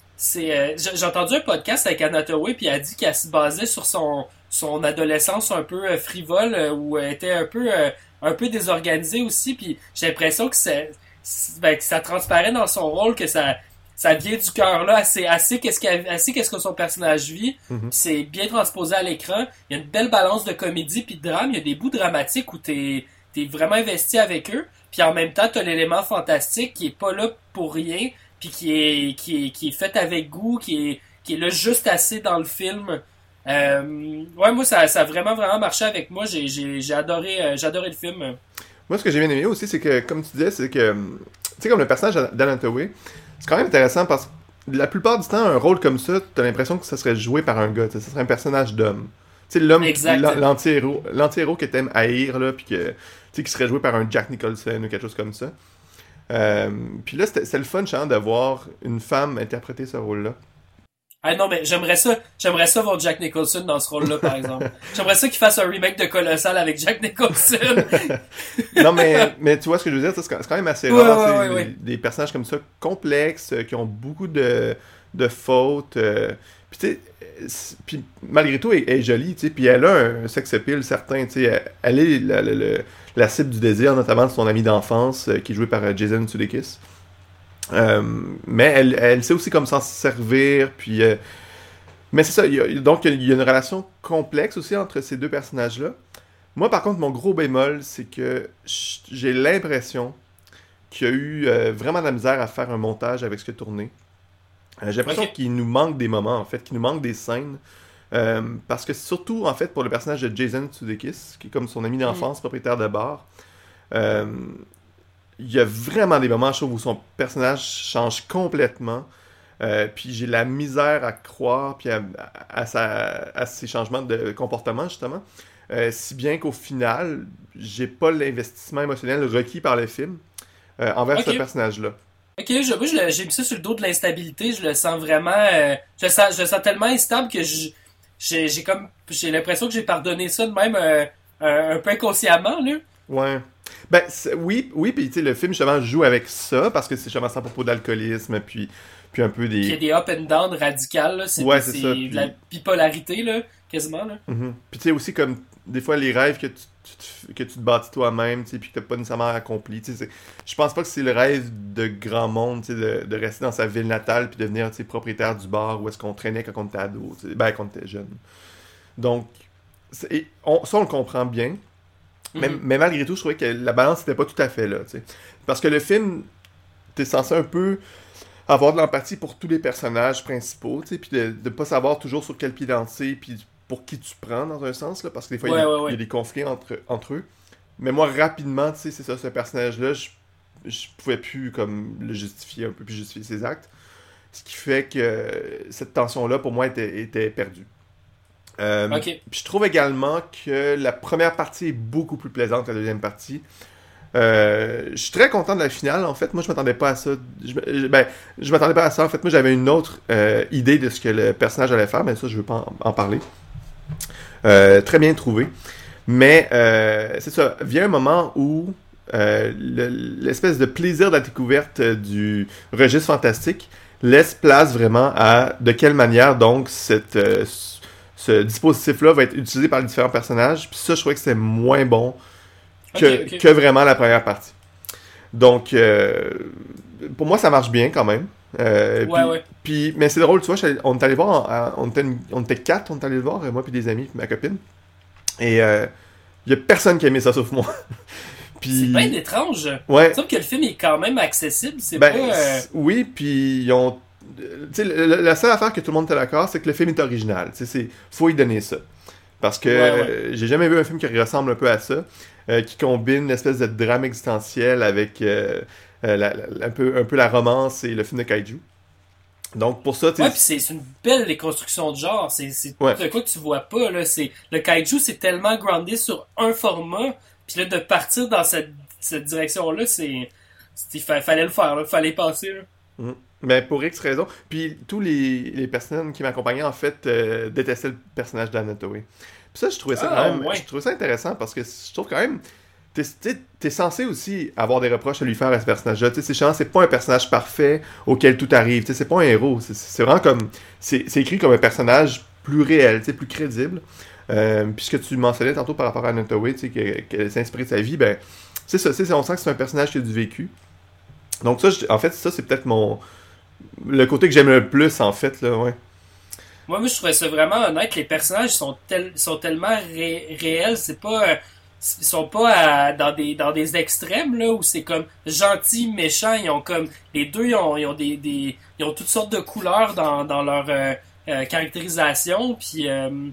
[SPEAKER 2] entendu un podcast avec Anna Hathaway, puis elle a dit qu'elle se basait sur son adolescence un peu frivole, où elle était un peu désorganisée aussi, puis j'ai l'impression que ça transparaît dans son rôle, que ça vient du cœur là, assez qu'est-ce que son personnage vit. Mm-hmm. C'est bien transposé à l'écran. Il y a une belle balance de comédie puis de drame. Il y a des bouts dramatiques où t'es vraiment investi avec eux. Puis en même temps, t'as l'élément fantastique qui est pas là pour rien, puis qui est fait avec goût, qui est là juste assez dans le film. Ouais, moi ça a vraiment marché avec moi. J'ai adoré le film.
[SPEAKER 1] Moi, ce que j'ai bien aimé aussi, c'est que, comme tu disais, c'est que, tu sais, comme le personnage d'Anna Hathaway, c'est quand même intéressant parce que la plupart du temps, un rôle comme ça, t'as l'impression que ça serait joué par un gars, ça serait un personnage d'homme. Tu sais, l'homme, l'anti-héros que t'aimes haïr, là, puis que, tu sais, qui serait joué par un Jack Nicholson ou quelque chose comme ça. Puis là, c'est le fun, de voir une femme interpréter ce rôle-là.
[SPEAKER 2] Ah non, mais j'aimerais ça voir Jack Nicholson dans ce rôle-là, par exemple. J'aimerais ça qu'il fasse un remake de Colossal avec Jack Nicholson.
[SPEAKER 1] Non, mais tu vois ce que je veux dire, c'est quand même assez rare, des personnages comme ça, complexes, qui ont beaucoup de fautes, puis tu sais, puis malgré tout, elle est jolie, tu sais, puis elle a un sex appeal certain, tu sais, elle est la cible du désir, notamment de son ami d'enfance, qui est joué par Jason Sudeikis. Mais elle sait aussi comme s'en servir, puis mais c'est ça, donc il y a une relation complexe aussi entre ces 2 personnages-là. Moi, par contre, mon gros bémol, c'est que j'ai l'impression qu'il y a eu vraiment de la misère à faire un montage avec ce qui a tourné. J'ai l'impression qu'il nous manque des moments, en fait, qu'il nous manque des scènes, parce que surtout, en fait, pour le personnage de Jason Sudeikis, qui est comme son ami d'enfance, propriétaire de bar, il y a vraiment des moments, je trouve, où son personnage change complètement. Puis j'ai la misère à croire puis à ses changements de comportement, justement. Si bien qu'au final, j'ai pas l'investissement émotionnel requis par le film envers ce personnage-là.
[SPEAKER 2] Ok, j'ai mis ça sur le dos de l'instabilité. Je le sens vraiment... je le sens tellement instable que j'ai l'impression que j'ai pardonné ça de même un peu inconsciemment, là.
[SPEAKER 1] Ouais. Ben, oui, puis tu sais, le film, justement, joue avec ça, parce que c'est justement ça à propos d'alcoolisme, puis un peu des...
[SPEAKER 2] Puis il y a des up and down radicales, là. C'est
[SPEAKER 1] ça.
[SPEAKER 2] De la bipolarité, là, quasiment, là.
[SPEAKER 1] Mm-hmm. Puis tu sais, aussi, comme, des fois, les rêves que tu te bâtis toi-même, tu sais, puis que t'as pas nécessairement accompli, tu sais, je pense pas que c'est le rêve de grand monde, tu sais, de rester dans sa ville natale, puis devenir, tu sais, propriétaire du bar où est-ce qu'on traînait quand on était ado, tu sais, quand on était jeune. Donc, ça, on le comprend bien. Mais malgré tout, je trouvais que la balance n'était pas tout à fait là, tu sais. Parce que le film, t'es censé un peu avoir de l'empathie pour tous les personnages principaux, tu sais, puis de pas savoir toujours sur quel pied danser, puis pour qui tu prends, dans un sens, là, parce que des fois, il y a des conflits entre eux. Mais moi, rapidement, tu sais, c'est ça, ce personnage-là, je pouvais plus, comme, le justifier, un peu plus justifier ses actes. Ce qui fait que cette tension-là, pour moi, était perdue.
[SPEAKER 2] Ok.
[SPEAKER 1] Puis je trouve également que la première partie est beaucoup plus plaisante que la deuxième partie. Je suis très content de la finale, en fait. Moi, je m'attendais pas à ça. Je m'attendais pas à ça. En fait, moi, j'avais une autre idée de ce que le personnage allait faire, mais ça, je veux pas en parler. Très bien trouvé. Mais c'est ça. Vient un moment où l'espèce de plaisir de la découverte du registre fantastique laisse place vraiment à de quelle manière, donc, ce dispositif-là va être utilisé par les différents personnages. Puis ça, je trouvais que c'était moins bon que vraiment la première partie. Donc, pour moi, ça marche bien quand même. Puis, mais c'est drôle, tu vois, on est allé voir, on était 4, on est allé le voir, moi puis des amis, puis ma copine. Et il y a personne qui a aimé ça sauf moi. Puis,
[SPEAKER 2] c'est bien étrange.
[SPEAKER 1] Ouais.
[SPEAKER 2] Il me semble que le film est quand même accessible. C'est pas.
[SPEAKER 1] Oui, puis ils ont. Tu sais, la seule affaire que tout le monde était d'accord, c'est que le film est original. Tu sais, faut y donner ça. Parce que j'ai jamais vu un film qui ressemble un peu à ça, qui combine l'espèce de drame existentiel avec un peu la romance et le film de kaiju. Donc pour ça, tu sais.
[SPEAKER 2] Ouais, puis c'est une belle déconstruction de genre. C'est de quoi que tu vois pas là. Le kaiju, c'est tellement groundé sur un format. Puis là, de partir dans cette direction-là, il fallait le faire, là, fallait y passer. Là.
[SPEAKER 1] Mm. Mais pour X raison. Puis tous les personnes qui m'accompagnaient, en fait, détestaient le personnage d'Anna Toei. Puis ça, je trouvais ça quand même. Je trouvais ça intéressant parce que je trouve quand même. T'es censé aussi avoir des reproches à lui faire à ce personnage-là. C'est pas un personnage parfait auquel tout arrive. C'est pas un héros. C'est vraiment comme. C'est écrit comme un personnage plus réel, plus crédible. Puis ce que tu mentionnais tantôt par rapport à Anna Toei, qu'elle s'est inspirée de sa vie, ben, c'est ça. On sent que c'est un personnage qui a du vécu. Donc ça, en fait, ça, c'est peut-être le côté que j'aime le plus, en fait, là, ouais.
[SPEAKER 2] Moi, je trouvais ça vraiment honnête. Les personnages sont tellement réels. C'est pas... ils sont pas dans des extrêmes, là, où c'est comme gentil, méchant. Ils ont comme... Les deux, ils ont ils ont toutes sortes de couleurs dans leur caractérisation. Puis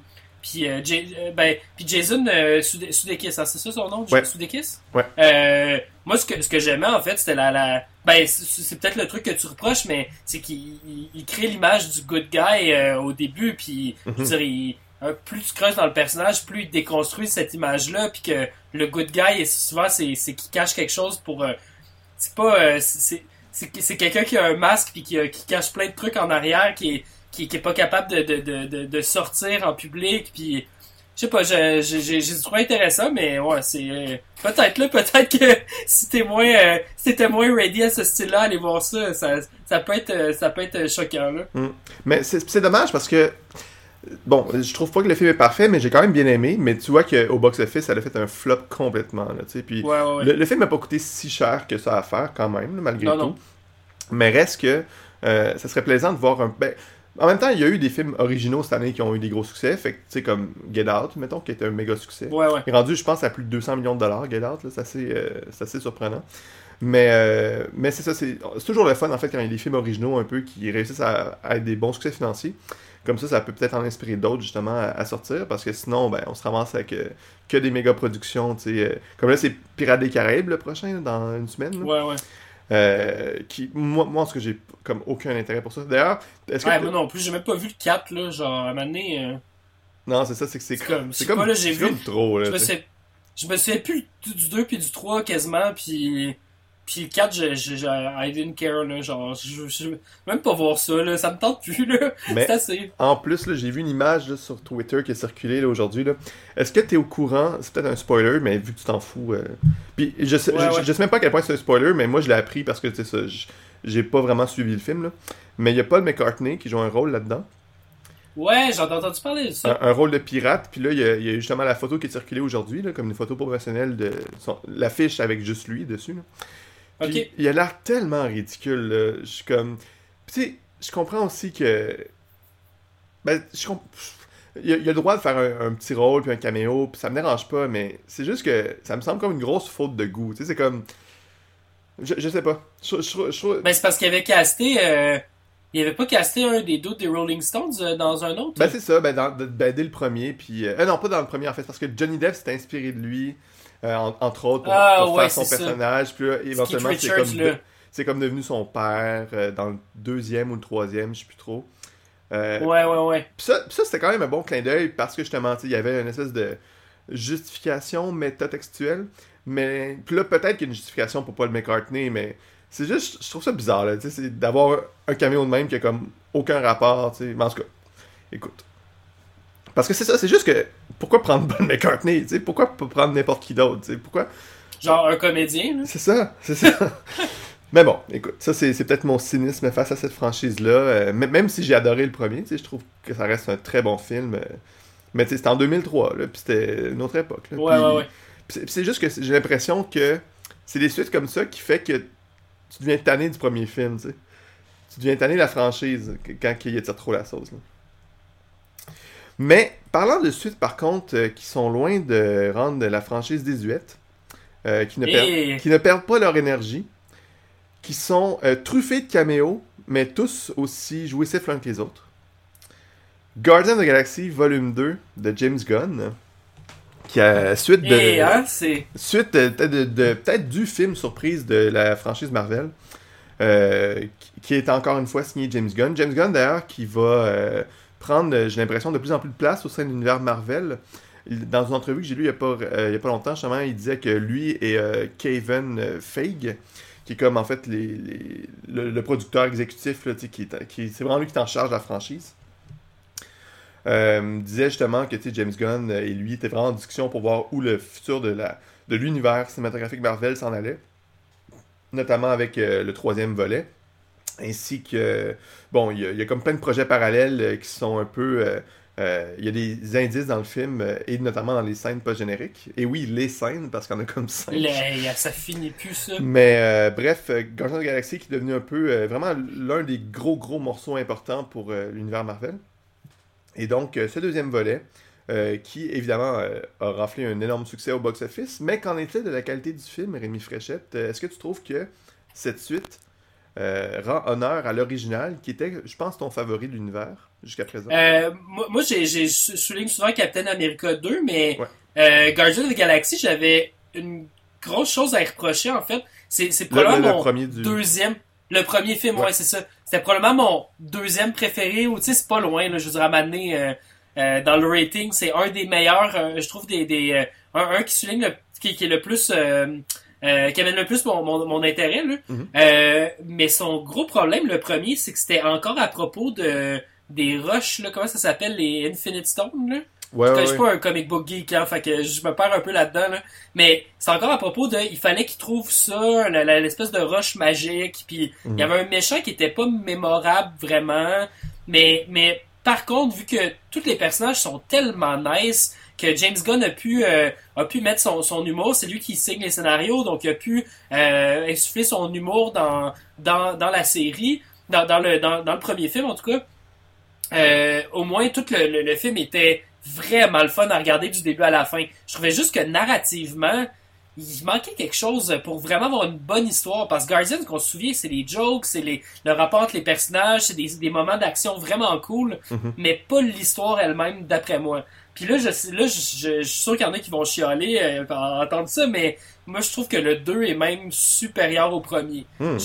[SPEAKER 2] Jason Sudeikis, c'est ça son nom?
[SPEAKER 1] Ouais.
[SPEAKER 2] Sudeikis?
[SPEAKER 1] Ouais.
[SPEAKER 2] Moi, ce que j'aimais, en fait, c'était c'est peut-être le truc que tu reproches, mais c'est qu'il crée l'image du good guy au début, puis plus tu creuses dans le personnage, plus il déconstruit cette image-là, puis que le good guy, souvent, c'est qu'il cache quelque chose pour... c'est pas... c'est quelqu'un qui a un masque, puis qui cache plein de trucs en arrière, qui est pas capable de sortir en public, puis je sais pas, j'ai trouvé intéressant, mais ouais, c'est peut-être que si t'étais moins ready à ce style-là, aller voir ça, ça peut être choquant là.
[SPEAKER 1] Mais c'est dommage parce que bon, je trouve pas que le film est parfait, mais j'ai quand même bien aimé. Mais tu vois qu'au box-office, ça a fait un flop complètement là, tu sais. Puis le film n'a pas coûté si cher que ça à faire quand même, là, malgré tout. Non. Mais reste que ça serait plaisant de voir en même temps, il y a eu des films originaux cette année qui ont eu des gros succès. Fait que, tu sais, comme Get Out, mettons, qui était un méga succès. Il est rendu, je pense, à plus de 200 millions de dollars, Get Out. Là, c'est assez surprenant. Mais c'est ça, c'est toujours le fun, en fait, quand il y a des films originaux un peu qui réussissent à être des bons succès financiers. Comme ça peut peut-être en inspirer d'autres, justement, à sortir. Parce que sinon, on se ramasse avec que des méga productions, tu sais. Comme là, c'est Pirates des Caraïbes, le prochain, là, dans une semaine. Là.
[SPEAKER 2] Ouais.
[SPEAKER 1] Moi, en tout cas, j'ai comme aucun intérêt pour ça. D'ailleurs, est-ce que
[SPEAKER 2] moi non plus, j'ai même pas vu le 4, là, genre, à un moment donné...
[SPEAKER 1] Non, c'est ça, c'est comme trop, là.
[SPEAKER 2] Je me souviens plus du 2 puis du 3, quasiment, puis le 4, I didn't care, là, genre, je même pas voir ça, là, ça me tente plus, là.
[SPEAKER 1] Mais
[SPEAKER 2] c'est assez.
[SPEAKER 1] En plus, là, j'ai vu une image là, sur Twitter qui a circulé là, aujourd'hui, là. Est-ce que t'es au courant, c'est peut-être un spoiler, mais vu que tu t'en fous... Puis je sais même pas à quel point c'est un spoiler, mais moi je l'ai appris parce que, tu sais ça, j'ai pas vraiment suivi le film, là. Mais il y a Paul McCartney qui joue un rôle là-dedans.
[SPEAKER 2] Ouais, j'en ai entendu parler de ça.
[SPEAKER 1] Un rôle de pirate, puis là, il y a justement la photo qui est circulée aujourd'hui, là, comme une photo professionnelle de l'affiche avec juste lui dessus, là. Puis, il a l'air tellement ridicule, là. Je suis comme... Tu sais, je comprends aussi que... Ben, il a le droit de faire un petit rôle, puis un caméo, puis ça me dérange pas, mais c'est juste que ça me semble comme une grosse faute de goût. Tu sais, c'est comme... Je sais pas.
[SPEAKER 2] Ben, c'est parce qu'il avait casté... Il avait pas casté un des doutes des Rolling Stones dans un autre?
[SPEAKER 1] Ben, c'est ça. Dès le premier, puis... non, pas dans le premier, en fait, parce que Johnny Depp s'est inspiré de lui... entre autres, pour
[SPEAKER 2] ouais,
[SPEAKER 1] faire son
[SPEAKER 2] c'est ça.
[SPEAKER 1] personnage. Puis là, éventuellement,
[SPEAKER 2] Keith Richards, là.
[SPEAKER 1] c'est comme devenu son père dans le deuxième ou le troisième, je sais plus trop.
[SPEAKER 2] Ouais.
[SPEAKER 1] Puis ça, c'était quand même un bon clin d'œil parce que justement, il y avait une espèce de justification métatextuelle. Mais puis là, peut-être qu'il y a une justification pour Paul McCartney, mais c'est juste, je trouve ça bizarre, là, c'est d'avoir un caméo de même qui a comme aucun rapport, tu sais. Mais en tout cas, écoute. Parce que c'est ça, c'est juste que, pourquoi prendre Paul McCartney, tu sais, pourquoi pas prendre n'importe qui d'autre, tu sais, pourquoi...
[SPEAKER 2] Genre un comédien, là.
[SPEAKER 1] C'est ça. Mais bon, écoute, ça c'est peut-être mon cynisme face à cette franchise-là, même si j'ai adoré le premier, tu sais, je trouve que ça reste un très bon film, mais tu sais, c'était en 2003, là, puis c'était une autre époque, là,
[SPEAKER 2] Ouais.
[SPEAKER 1] Puis c'est juste que j'ai l'impression que c'est des suites comme ça qui fait que tu deviens tanné du premier film, tu sais. Tu deviens tanné de la franchise quand il y a trop la sauce, là. Mais, parlant de suites, par contre, qui sont loin de rendre la franchise désuète, qui ne perdent pas leur énergie, qui sont truffés de caméos, mais tous aussi jouissifs l'un que les autres. Guardians of the Galaxy Volume 2 de James Gunn, qui a suite de peut-être du film surprise de la franchise Marvel, qui est encore une fois signé James Gunn. James Gunn, d'ailleurs, qui va prendre, j'ai l'impression, de plus en plus de place au sein de l'univers Marvel. Dans une entrevue que j'ai lue il y a pas longtemps, justement, il disait que lui et Kevin Feige, qui est comme en fait le producteur exécutif, là, c'est vraiment lui qui est en charge de la franchise, disait justement que James Gunn et lui étaient vraiment en discussion pour voir où le futur de l'univers cinématographique Marvel s'en allait, notamment avec le troisième volet, ainsi que, bon, il y a comme plein de projets parallèles qui sont un peu... il y a des indices dans le film, et notamment dans les scènes post-génériques. Et oui, les scènes, parce qu'il y en a comme 5.
[SPEAKER 2] Ça finit plus, ça.
[SPEAKER 1] Mais bref, Guardians of the Galaxy qui est devenu un peu, vraiment l'un des gros morceaux importants pour l'univers Marvel. Et donc, ce deuxième volet, qui évidemment a raflé un énorme succès au box-office, mais qu'en est-il de la qualité du film, Rémi Fréchette? Est-ce que tu trouves que cette suite rend honneur à l'original, qui était, je pense, ton favori de l'univers jusqu'à présent?
[SPEAKER 2] Moi, je souligne souvent Captain America 2, mais Guardians of the Galaxy, j'avais une grosse chose à y reprocher, en fait. C'est probablement mon deuxième... Le premier film, ouais, c'est ça. C'était probablement mon deuxième préféré, ou tu sais, c'est pas loin, là, je veux dire, à m'amener dans le rating, c'est un des meilleurs, je trouve, un qui souligne, qui est le plus... qui amène le plus mon intérêt, là.
[SPEAKER 1] Mm-hmm.
[SPEAKER 2] Mais son gros problème, le premier, c'est que c'était encore à propos des rushs, là, comment ça s'appelle, les Infinite Stones, là. Je suis pas un comic book geek, hein, fait que je me perds un peu là-dedans, là. Mais c'est encore à propos il fallait qu'ils trouvent ça, l'espèce de rush magique, puis il y avait un méchant qui était pas mémorable vraiment, mais par contre, vu que tous les personnages sont tellement nice que James Gunn a pu mettre son humour, c'est lui qui signe les scénarios, donc il a pu insuffler son humour dans la série, dans le premier film en tout cas. Au moins tout le film était vraiment le fun à regarder du début à la fin. Je trouvais juste que narrativement, il manquait quelque chose pour vraiment avoir une bonne histoire. Parce que Guardians, qu'on se souvient, c'est les jokes, c'est le rapport entre les personnages, c'est des moments d'action vraiment cool, mais pas l'histoire elle-même, d'après moi. Puis là, je suis sûr qu'il y en a qui vont chialer en entendre ça, mais moi, je trouve que le 2 est même supérieur au premier.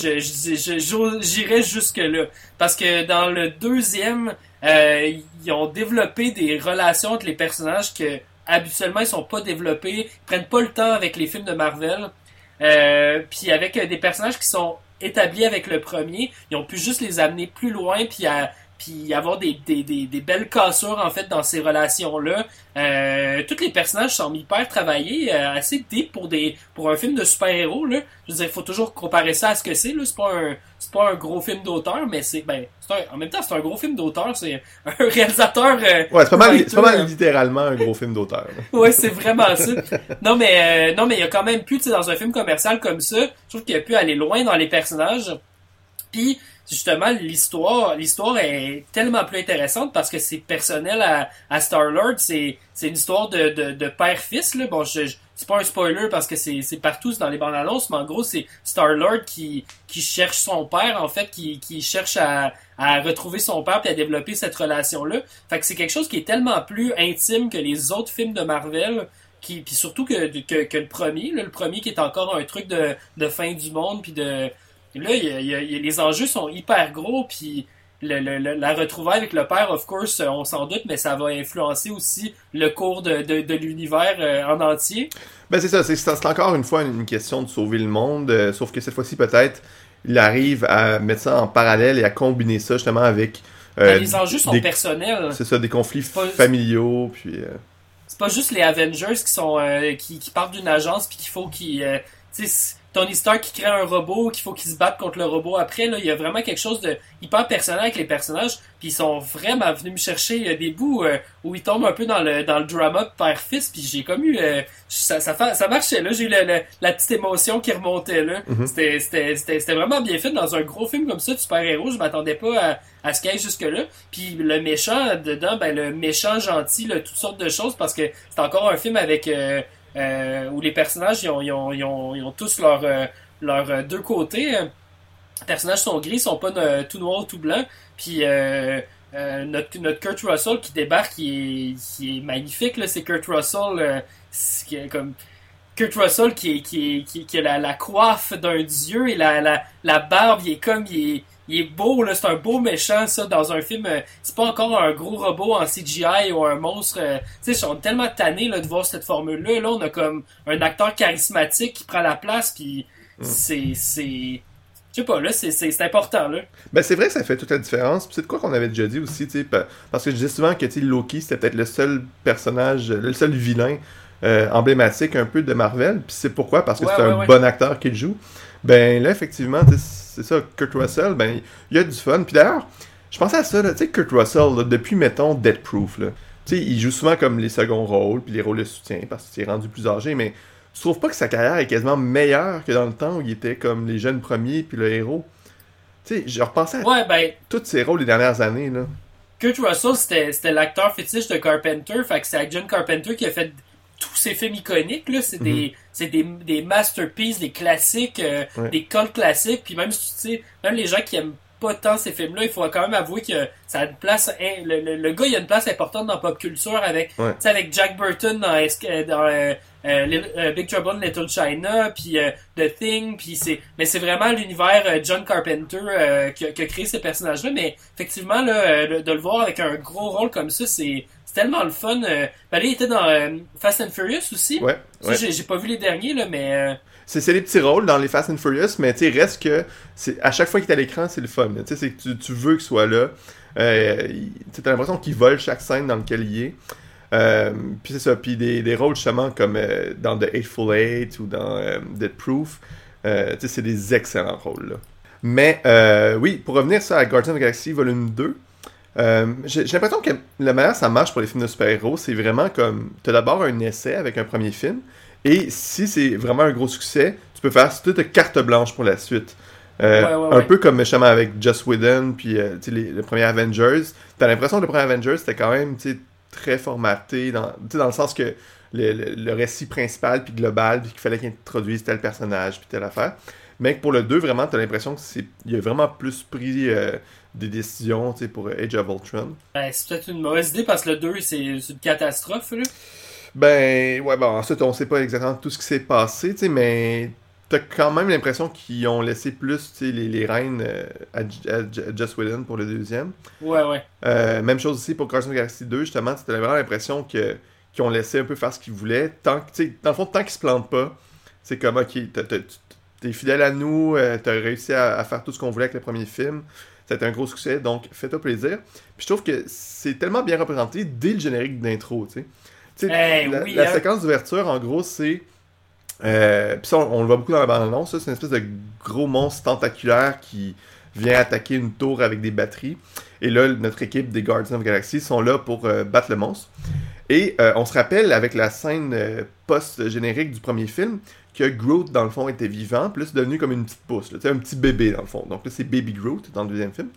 [SPEAKER 2] J'irais jusque-là. Parce que dans le deuxième, ils ont développé des relations entre les personnages que habituellement ils sont pas développés, ils prennent pas le temps avec les films de Marvel, puis avec des personnages qui sont établis avec le premier, ils ont pu juste les amener plus loin, puis avoir des belles cassures en fait dans ces relations-là. Tous les personnages sont hyper travaillés, assez deep pour un film de super-héros, là. Je veux dire, il faut toujours comparer ça à ce que c'est, là. C'est pas un gros film d'auteur, mais en même temps, c'est un gros film d'auteur, c'est un réalisateur...
[SPEAKER 1] ouais, c'est pas mal littéralement un gros film d'auteur.
[SPEAKER 2] Ouais, c'est vraiment ça. Non, mais il y a quand même pu, tu sais, dans un film commercial comme ça, je trouve qu'il a pu aller loin dans les personnages. Puis, justement, l'histoire est tellement plus intéressante parce que c'est personnel à Star-Lord. C'est une histoire de père-fils, là. Bon, c'est pas un spoiler parce que c'est partout dans les bandes annonces, mais en gros, c'est Star-Lord qui cherche son père, en fait, qui cherche à retrouver son père puis à développer cette relation-là. Fait que c'est quelque chose qui est tellement plus intime que les autres films de Marvel puis surtout que le premier, là, le premier qui est encore un truc de fin du monde, puis de là, les enjeux sont hyper gros, puis la retrouvaille avec le père, of course, on s'en doute, mais ça va influencer aussi le cours de l'univers en entier.
[SPEAKER 1] Ben c'est ça, c'est encore une fois une question de sauver le monde, sauf que cette fois-ci peut-être il arrive à mettre ça en parallèle et à combiner ça justement avec
[SPEAKER 2] les enjeux sont personnels.
[SPEAKER 1] C'est ça, des conflits familiaux, puis
[SPEAKER 2] c'est pas juste les Avengers qui sont qui partent d'une agence puis qu'il faut qu'ils tu sais, Tony Stark qui crée un robot, qu'il faut qu'ils se battent contre le robot après, là, il y a vraiment quelque chose de hyper personnel avec les personnages, puis ils sont vraiment venus me chercher des bouts où ils tombent un peu dans le drama père-fils, puis j'ai comme eu ça marchait là, j'ai eu la petite émotion qui remontait là. C'était vraiment bien fait dans un gros film comme ça de super-héros, je m'attendais pas à ce qu'il y ait jusque-là. Puis le méchant dedans, ben le méchant gentil, là, toutes sortes de choses, parce que c'est encore un film avec où les personnages ils ont tous leurs deux côtés. Les personnages sont gris, ils sont pas tout noirs ou tout blancs. Puis notre Kurt Russell qui débarque, qui est magnifique là, c'est Kurt Russell comme Kurt Russell qui a la coiffe d'un dieu et la barbe, il est beau, là, c'est un beau méchant, ça, dans un film. C'est pas encore un gros robot en CGI ou un monstre. Tu sais, on est tellement tannés là, de voir cette formule-là. Là, on a comme un acteur charismatique qui prend la place, puis c'est... Je sais pas, là, c'est important, là.
[SPEAKER 1] Ben, c'est vrai que ça fait toute la différence. Puis c'est de quoi qu'on avait déjà dit aussi, tu sais, parce que je disais souvent que, tu sais, Loki, c'était peut-être le seul personnage, le seul vilain emblématique un peu de Marvel. Puis c'est pourquoi? Parce que c'est un bon acteur qui le joue. Ben, là, effectivement, c'est ça, Kurt Russell, ben, il y a du fun. Puis d'ailleurs, je pensais à ça, tu sais, Kurt Russell, là, depuis, mettons, Death Proof, là, tu sais, il joue souvent comme les seconds rôles, puis les rôles de soutien, parce qu'il est rendu plus âgé, mais je trouve pas que sa carrière est quasiment meilleure que dans le temps où il était comme les jeunes premiers, puis le héros. Tu sais, je repensais à tous ses rôles les dernières années, là.
[SPEAKER 2] Kurt Russell, c'était l'acteur fétiche de Carpenter, fait que c'est John Carpenter qui a fait tous ces films iconiques, là, c'est des masterpieces, des classiques, des cultes classiques, puis même, tu sais, même les gens qui aiment pas tant ces films-là, il faut quand même avouer que ça a une place, le gars, il a une place importante dans la pop culture avec, tu sais, avec Jack Burton dans Big Trouble in Little China, puis The Thing, puis mais c'est vraiment l'univers John Carpenter qui a créé ces personnages-là, mais effectivement, là, de le voir avec un gros rôle comme ça, c'est tellement le fun. Ben là, il était dans Fast and Furious aussi.
[SPEAKER 1] Ouais.
[SPEAKER 2] J'ai pas vu les derniers, là, mais...
[SPEAKER 1] C'est des petits rôles dans les Fast and Furious, mais tu sais, reste que à chaque fois qu'il est à l'écran, c'est le fun. Tu sais, c'est que tu veux qu'il soit là. T'as l'impression qu'il vole chaque scène dans laquelle il est. Puis c'est ça. Puis des rôles justement comme dans The Hateful Eight ou dans Death Proof. Tu sais, c'est des excellents rôles, là. Mais oui, pour revenir ça à Guardians of the Galaxy Volume 2, j'ai l'impression que la manière ça marche pour les films de super-héros, c'est vraiment comme t'as d'abord un essai avec un premier film, et si c'est vraiment un gros succès, tu peux faire toute carte blanche pour la suite. Un peu comme méchamment avec Joss Whedon, puis le premier Avengers. T'as l'impression que le premier Avengers c'était quand même très formaté, dans le sens que le récit principal puis global, puis qu'il fallait qu'il introduise tel personnage, puis telle affaire. Mais pour le 2, vraiment, t'as l'impression qu'il a vraiment plus pris des décisions pour Age of Ultron.
[SPEAKER 2] Ben, c'est peut-être une mauvaise idée parce que le 2, c'est une catastrophe, là.
[SPEAKER 1] Ben, ouais, bon, ensuite, on sait pas exactement tout ce qui s'est passé, mais t'as quand même l'impression qu'ils ont laissé plus les rênes à Joss Whedon pour le deuxième.
[SPEAKER 2] Ouais.
[SPEAKER 1] Même chose aussi pour Guardians of the Galaxy 2, justement, t'as vraiment l'impression qu'ils ont laissé un peu faire ce qu'ils voulaient. Dans le fond, tant qu'ils se plantent pas, c'est comme, ok, t'es fidèle à nous, t'as réussi à faire tout ce qu'on voulait avec le premier film. Ça a été un gros succès, donc fais-toi plaisir. Puis je trouve que c'est tellement bien représenté dès le générique d'intro, tu sais. La séquence d'ouverture, en gros, c'est... puis ça, on le voit beaucoup dans la bande-annonce, c'est une espèce de gros monstre tentaculaire qui vient attaquer une tour avec des batteries. Et là, notre équipe des Guardians of the Galaxy sont là pour battre le monstre. Et on se rappelle, avec la scène post-générique du premier film, que Groot, dans le fond, était vivant, puis là, c'est devenu comme une petite pousse, là, un petit bébé, dans le fond. Donc là, c'est Baby Groot, dans le deuxième film.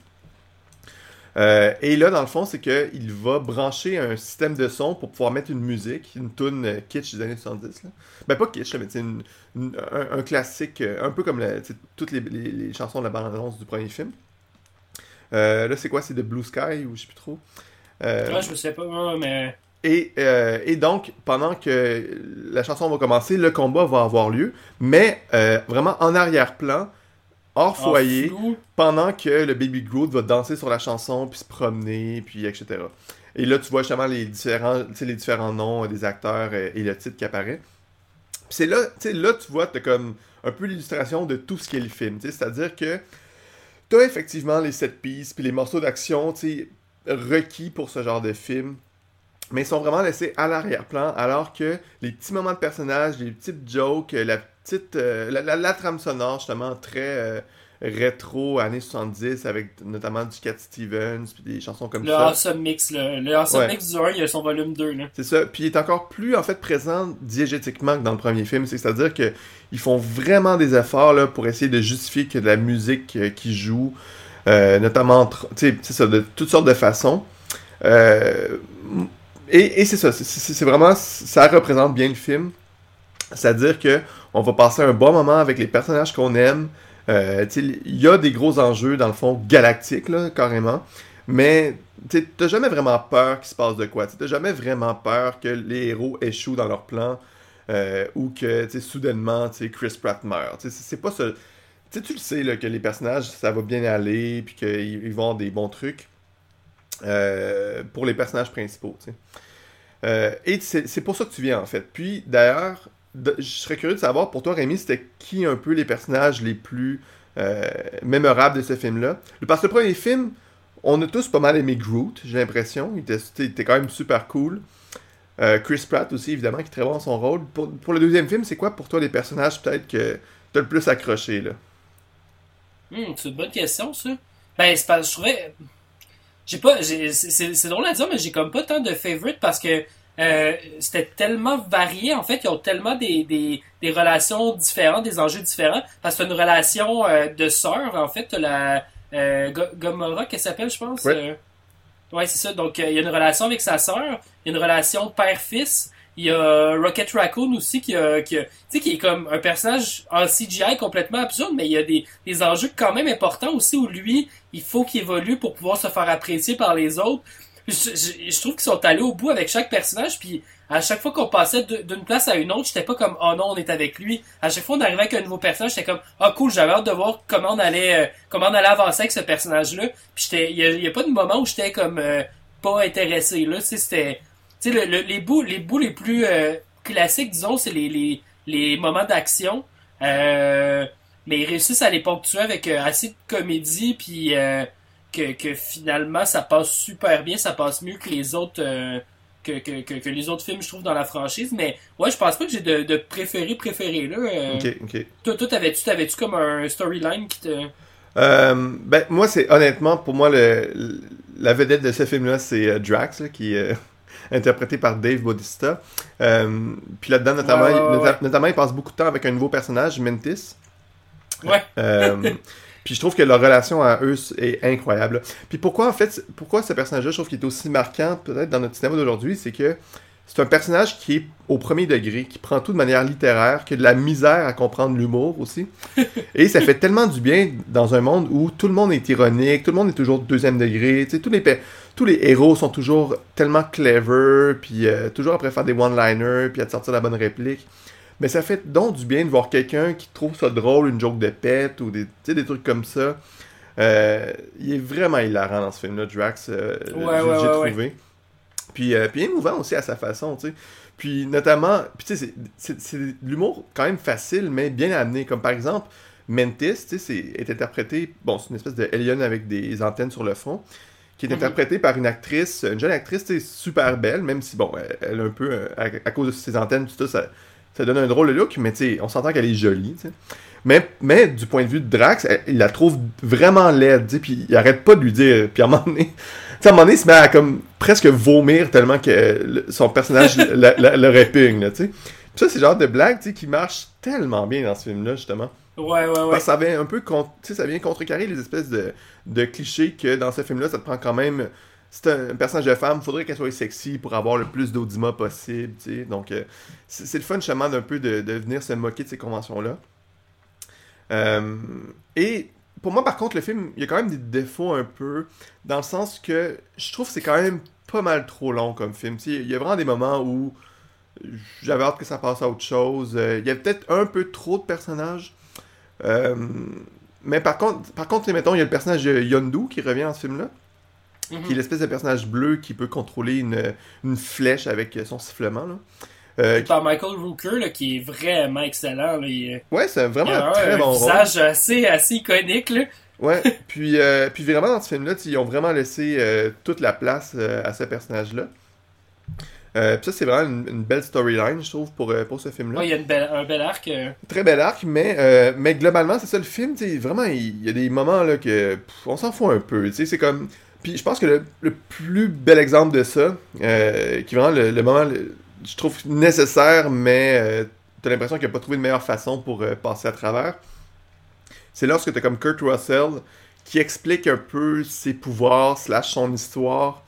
[SPEAKER 1] Et là, dans le fond, c'est qu'il va brancher un système de son pour pouvoir mettre une musique, une tune kitsch des années 70. Là. Ben, pas kitsch, mais un classique, un peu comme toutes les chansons de la bande-annonce du premier film. Là, c'est quoi? C'est The Blue Sky, ou je sais plus trop.
[SPEAKER 2] Je sais pas, mais...
[SPEAKER 1] Et donc, pendant que la chanson va commencer, le combat va avoir lieu, mais vraiment en arrière-plan, hors
[SPEAKER 2] En
[SPEAKER 1] foyer,
[SPEAKER 2] flou.
[SPEAKER 1] pendant que le Baby Groot va danser sur la chanson, puis se promener, puis etc. Et là, tu vois justement les différents noms des acteurs et le titre qui apparaît. Puis c'est là, tu sais, là, tu vois, t'as comme un peu l'illustration de tout ce qu'est le film, tu sais, c'est-à-dire que t'as effectivement les set pieces, puis les morceaux d'action, tu sais, requis pour ce genre de film, mais ils sont vraiment laissés à l'arrière-plan, alors que les petits moments de personnages, les petites jokes, la petite, la trame sonore, justement, très rétro, années 70, avec notamment du Cat Stevens, puis des chansons comme
[SPEAKER 2] Le
[SPEAKER 1] ça.
[SPEAKER 2] Awesome Mix, le Awesome
[SPEAKER 1] Ouais.
[SPEAKER 2] Mix du 1, il y a son volume 2, là.
[SPEAKER 1] C'est ça. Puis il est encore plus, en fait, présent diégétiquement que dans le premier film. C'est-à-dire que ils font vraiment des efforts là, pour essayer de justifier que de la musique qui joue, notamment, tu sais, c'est ça, de toutes sortes de façons. Euh, et c'est ça, c'est vraiment, ça représente bien le film. C'est-à-dire que on va passer un bon moment avec les personnages qu'on aime. Tu sais, il y a des gros enjeux, dans le fond, galactiques, là, carrément. Mais tu sais, t'as jamais vraiment peur qu'il se passe de quoi. T'as jamais vraiment peur que les héros échouent dans leur plan ou que tu sais, soudainement tu sais, Chris Pratt meurt. Tu sais, c'est pas ça. Tu le sais là, que les personnages, ça va bien aller, puis qu'ils vont avoir des bons trucs pour les personnages principaux. Tu sais. Et c'est pour ça que tu viens, en fait. Puis, d'ailleurs, je serais curieux de savoir, pour toi, Rémi, c'était qui un peu les personnages les plus mémorables de ce film-là? Parce que le premier film, on a tous pas mal aimé Groot, j'ai l'impression. Il était quand même super cool. Chris Pratt aussi, évidemment, qui est très bon dans son rôle. Pour le deuxième film, c'est quoi pour toi les personnages peut-être que t'as le plus accroché, là?
[SPEAKER 2] C'est une bonne question, ça. Ben, c'est parce que je trouvais. J'ai pas. C'est drôle à dire, mais j'ai comme pas tant de favorite parce que c'était tellement varié. En fait, ils ont tellement des relations différentes, des enjeux différents. Parce que t'as une relation de sœur, en fait. T'as la Gomorrah, qu'elle s'appelle, je pense.
[SPEAKER 1] Ouais.
[SPEAKER 2] Ouais, c'est ça. Donc, il y a une relation avec sa sœur. Il y a une relation père-fils. Il y a Rocket Raccoon aussi tu sais, qui est comme un personnage en CGI complètement absurde, mais il y a des enjeux quand même importants aussi où lui, il faut qu'il évolue pour pouvoir se faire apprécier par les autres. Je trouve qu'ils sont allés au bout avec chaque personnage, puis à chaque fois qu'on passait d'une place à une autre, j'étais pas comme oh non, on est avec lui. À chaque fois on arrivait avec un nouveau personnage, j'étais comme ah cool, j'avais hâte de voir comment on allait avancer avec ce personnage-là. Puis il y a pas de moment où j'étais comme pas intéressé là, tu sais, c'était tu sais, les bouts les plus classiques, disons, c'est les moments d'action. Mais ils réussissent à les ponctuer avec assez de comédie, puis que finalement, ça passe super bien, ça passe mieux que les autres que les autres films, je trouve, dans la franchise. Mais ouais, je pense pas que j'ai de préféré là.
[SPEAKER 1] Ok.
[SPEAKER 2] Toi, t'avais-tu comme un storyline qui te...
[SPEAKER 1] Ben, moi, c'est honnêtement, pour moi, la vedette de ce film-là, c'est Drax, là, qui est interprété par Dave Bautista. Puis là-dedans, notamment, il passe beaucoup de temps avec un nouveau personnage, Mantis.
[SPEAKER 2] Ouais.
[SPEAKER 1] Puis je trouve que leur relation à eux est incroyable. Puis pourquoi ce personnage-là, je trouve qu'il est aussi marquant, peut-être dans notre cinéma d'aujourd'hui, c'est que c'est un personnage qui est au premier degré, qui prend tout de manière littéraire, qui a de la misère à comprendre l'humour aussi. Et ça fait tellement du bien dans un monde où tout le monde est ironique, tout le monde est toujours deuxième degré, tu sais, tous les héros sont toujours tellement clever, puis toujours après faire des one-liners, puis à te sortir la bonne réplique. Mais ça fait donc du bien de voir quelqu'un qui trouve ça drôle, une joke de pète, ou des trucs comme ça. Il est vraiment hilarant dans ce film-là, Drax, j'ai trouvé. Puis émouvant aussi à sa façon, tu sais. Puis notamment, puis tu sais, c'est de l'humour quand même facile, mais bien amené. Comme par exemple, Mantis, tu sais, est interprété, bon, c'est une espèce de alien avec des antennes sur le front, qui est interprétée par une jeune actrice, tu sais, super belle, même si, bon, elle a un peu, à cause de ses antennes, tout ça donne un drôle de look, mais tu sais, on s'entend qu'elle est jolie, tu sais. Mais du point de vue de Drax, il la trouve vraiment laide, tu sais, puis il arrête pas de lui dire, puis à un moment donné, il se met à comme presque vomir tellement que son personnage le répugne, là, tu sais. Puis ça, c'est le genre de blague, tu sais, qui marche tellement bien dans ce film-là, justement.
[SPEAKER 2] Ouais.
[SPEAKER 1] Parce que ça vient un peu, tu sais, ça vient contrecarrer les espèces de clichés que dans ce film-là, ça te prend quand même... C'est un personnage de femme, faudrait qu'elle soit sexy pour avoir le plus d'audimat possible, tu sais. Donc, c'est le fun, justement, d'un peu de venir se moquer de ces conventions-là. Et pour moi, par contre, le film, il y a quand même des défauts un peu, dans le sens que je trouve que c'est quand même pas mal trop long comme film. Il y a vraiment des moments où j'avais hâte que ça passe à autre chose. Il y a peut-être un peu trop de personnages. Mais par contre, mettons, il y a le personnage de Yondu qui revient dans ce film-là, qui est l'espèce de personnage bleu qui peut contrôler une flèche avec son sifflement, là.
[SPEAKER 2] Par Michael Rooker, là, qui est vraiment excellent. Là,
[SPEAKER 1] ouais, c'est vraiment un très bon rôle.
[SPEAKER 2] Un visage assez iconique. Là.
[SPEAKER 1] Ouais, puis vraiment dans ce film-là, ils ont vraiment laissé toute la place à ce personnage-là. Puis ça, c'est vraiment une belle storyline, je trouve, pour ce film-là.
[SPEAKER 2] Ouais, il y a un bel arc.
[SPEAKER 1] Très bel arc, mais globalement, c'est ça, le film, vraiment, il y a des moments là que on s'en fout un peu, c'est comme... Puis je pense que le plus bel exemple de ça, qui est vraiment le moment... je trouve nécessaire, mais t'as l'impression qu'il n'a pas trouvé de meilleure façon pour passer à travers. C'est lorsque t'as comme Kurt Russell qui explique un peu ses pouvoirs / son histoire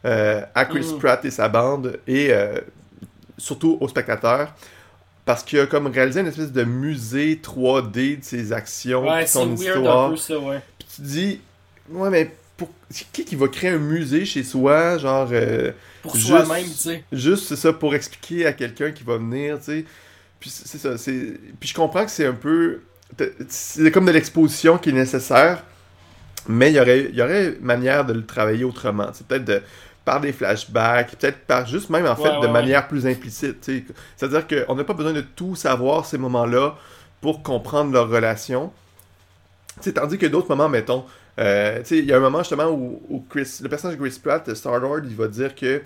[SPEAKER 1] à Chris Pratt et sa bande, et surtout aux spectateurs, parce qu'il a comme réalisé une espèce de musée 3D de ses actions, de son histoire.
[SPEAKER 2] Un peu ça, ouais.
[SPEAKER 1] Puis tu te dis, ouais, mais qui va créer un musée chez soi, genre...
[SPEAKER 2] pour soi-même, tu sais.
[SPEAKER 1] Juste, c'est ça, pour expliquer à quelqu'un qui va venir, tu sais. Puis c'est ça, puis je comprends que c'est un peu... C'est comme de l'exposition qui est nécessaire, mais il y aurait manière de le travailler autrement. C'est peut-être par des flashbacks, peut-être par juste même, en fait, de manière plus implicite, tu sais. C'est-à-dire qu'on n'a pas besoin de tout savoir ces moments-là pour comprendre leur relation. Tu sais, tandis que d'autres moments, mettons... il y a un moment justement où le personnage de Chris Pratt, Star-Lord, il va dire que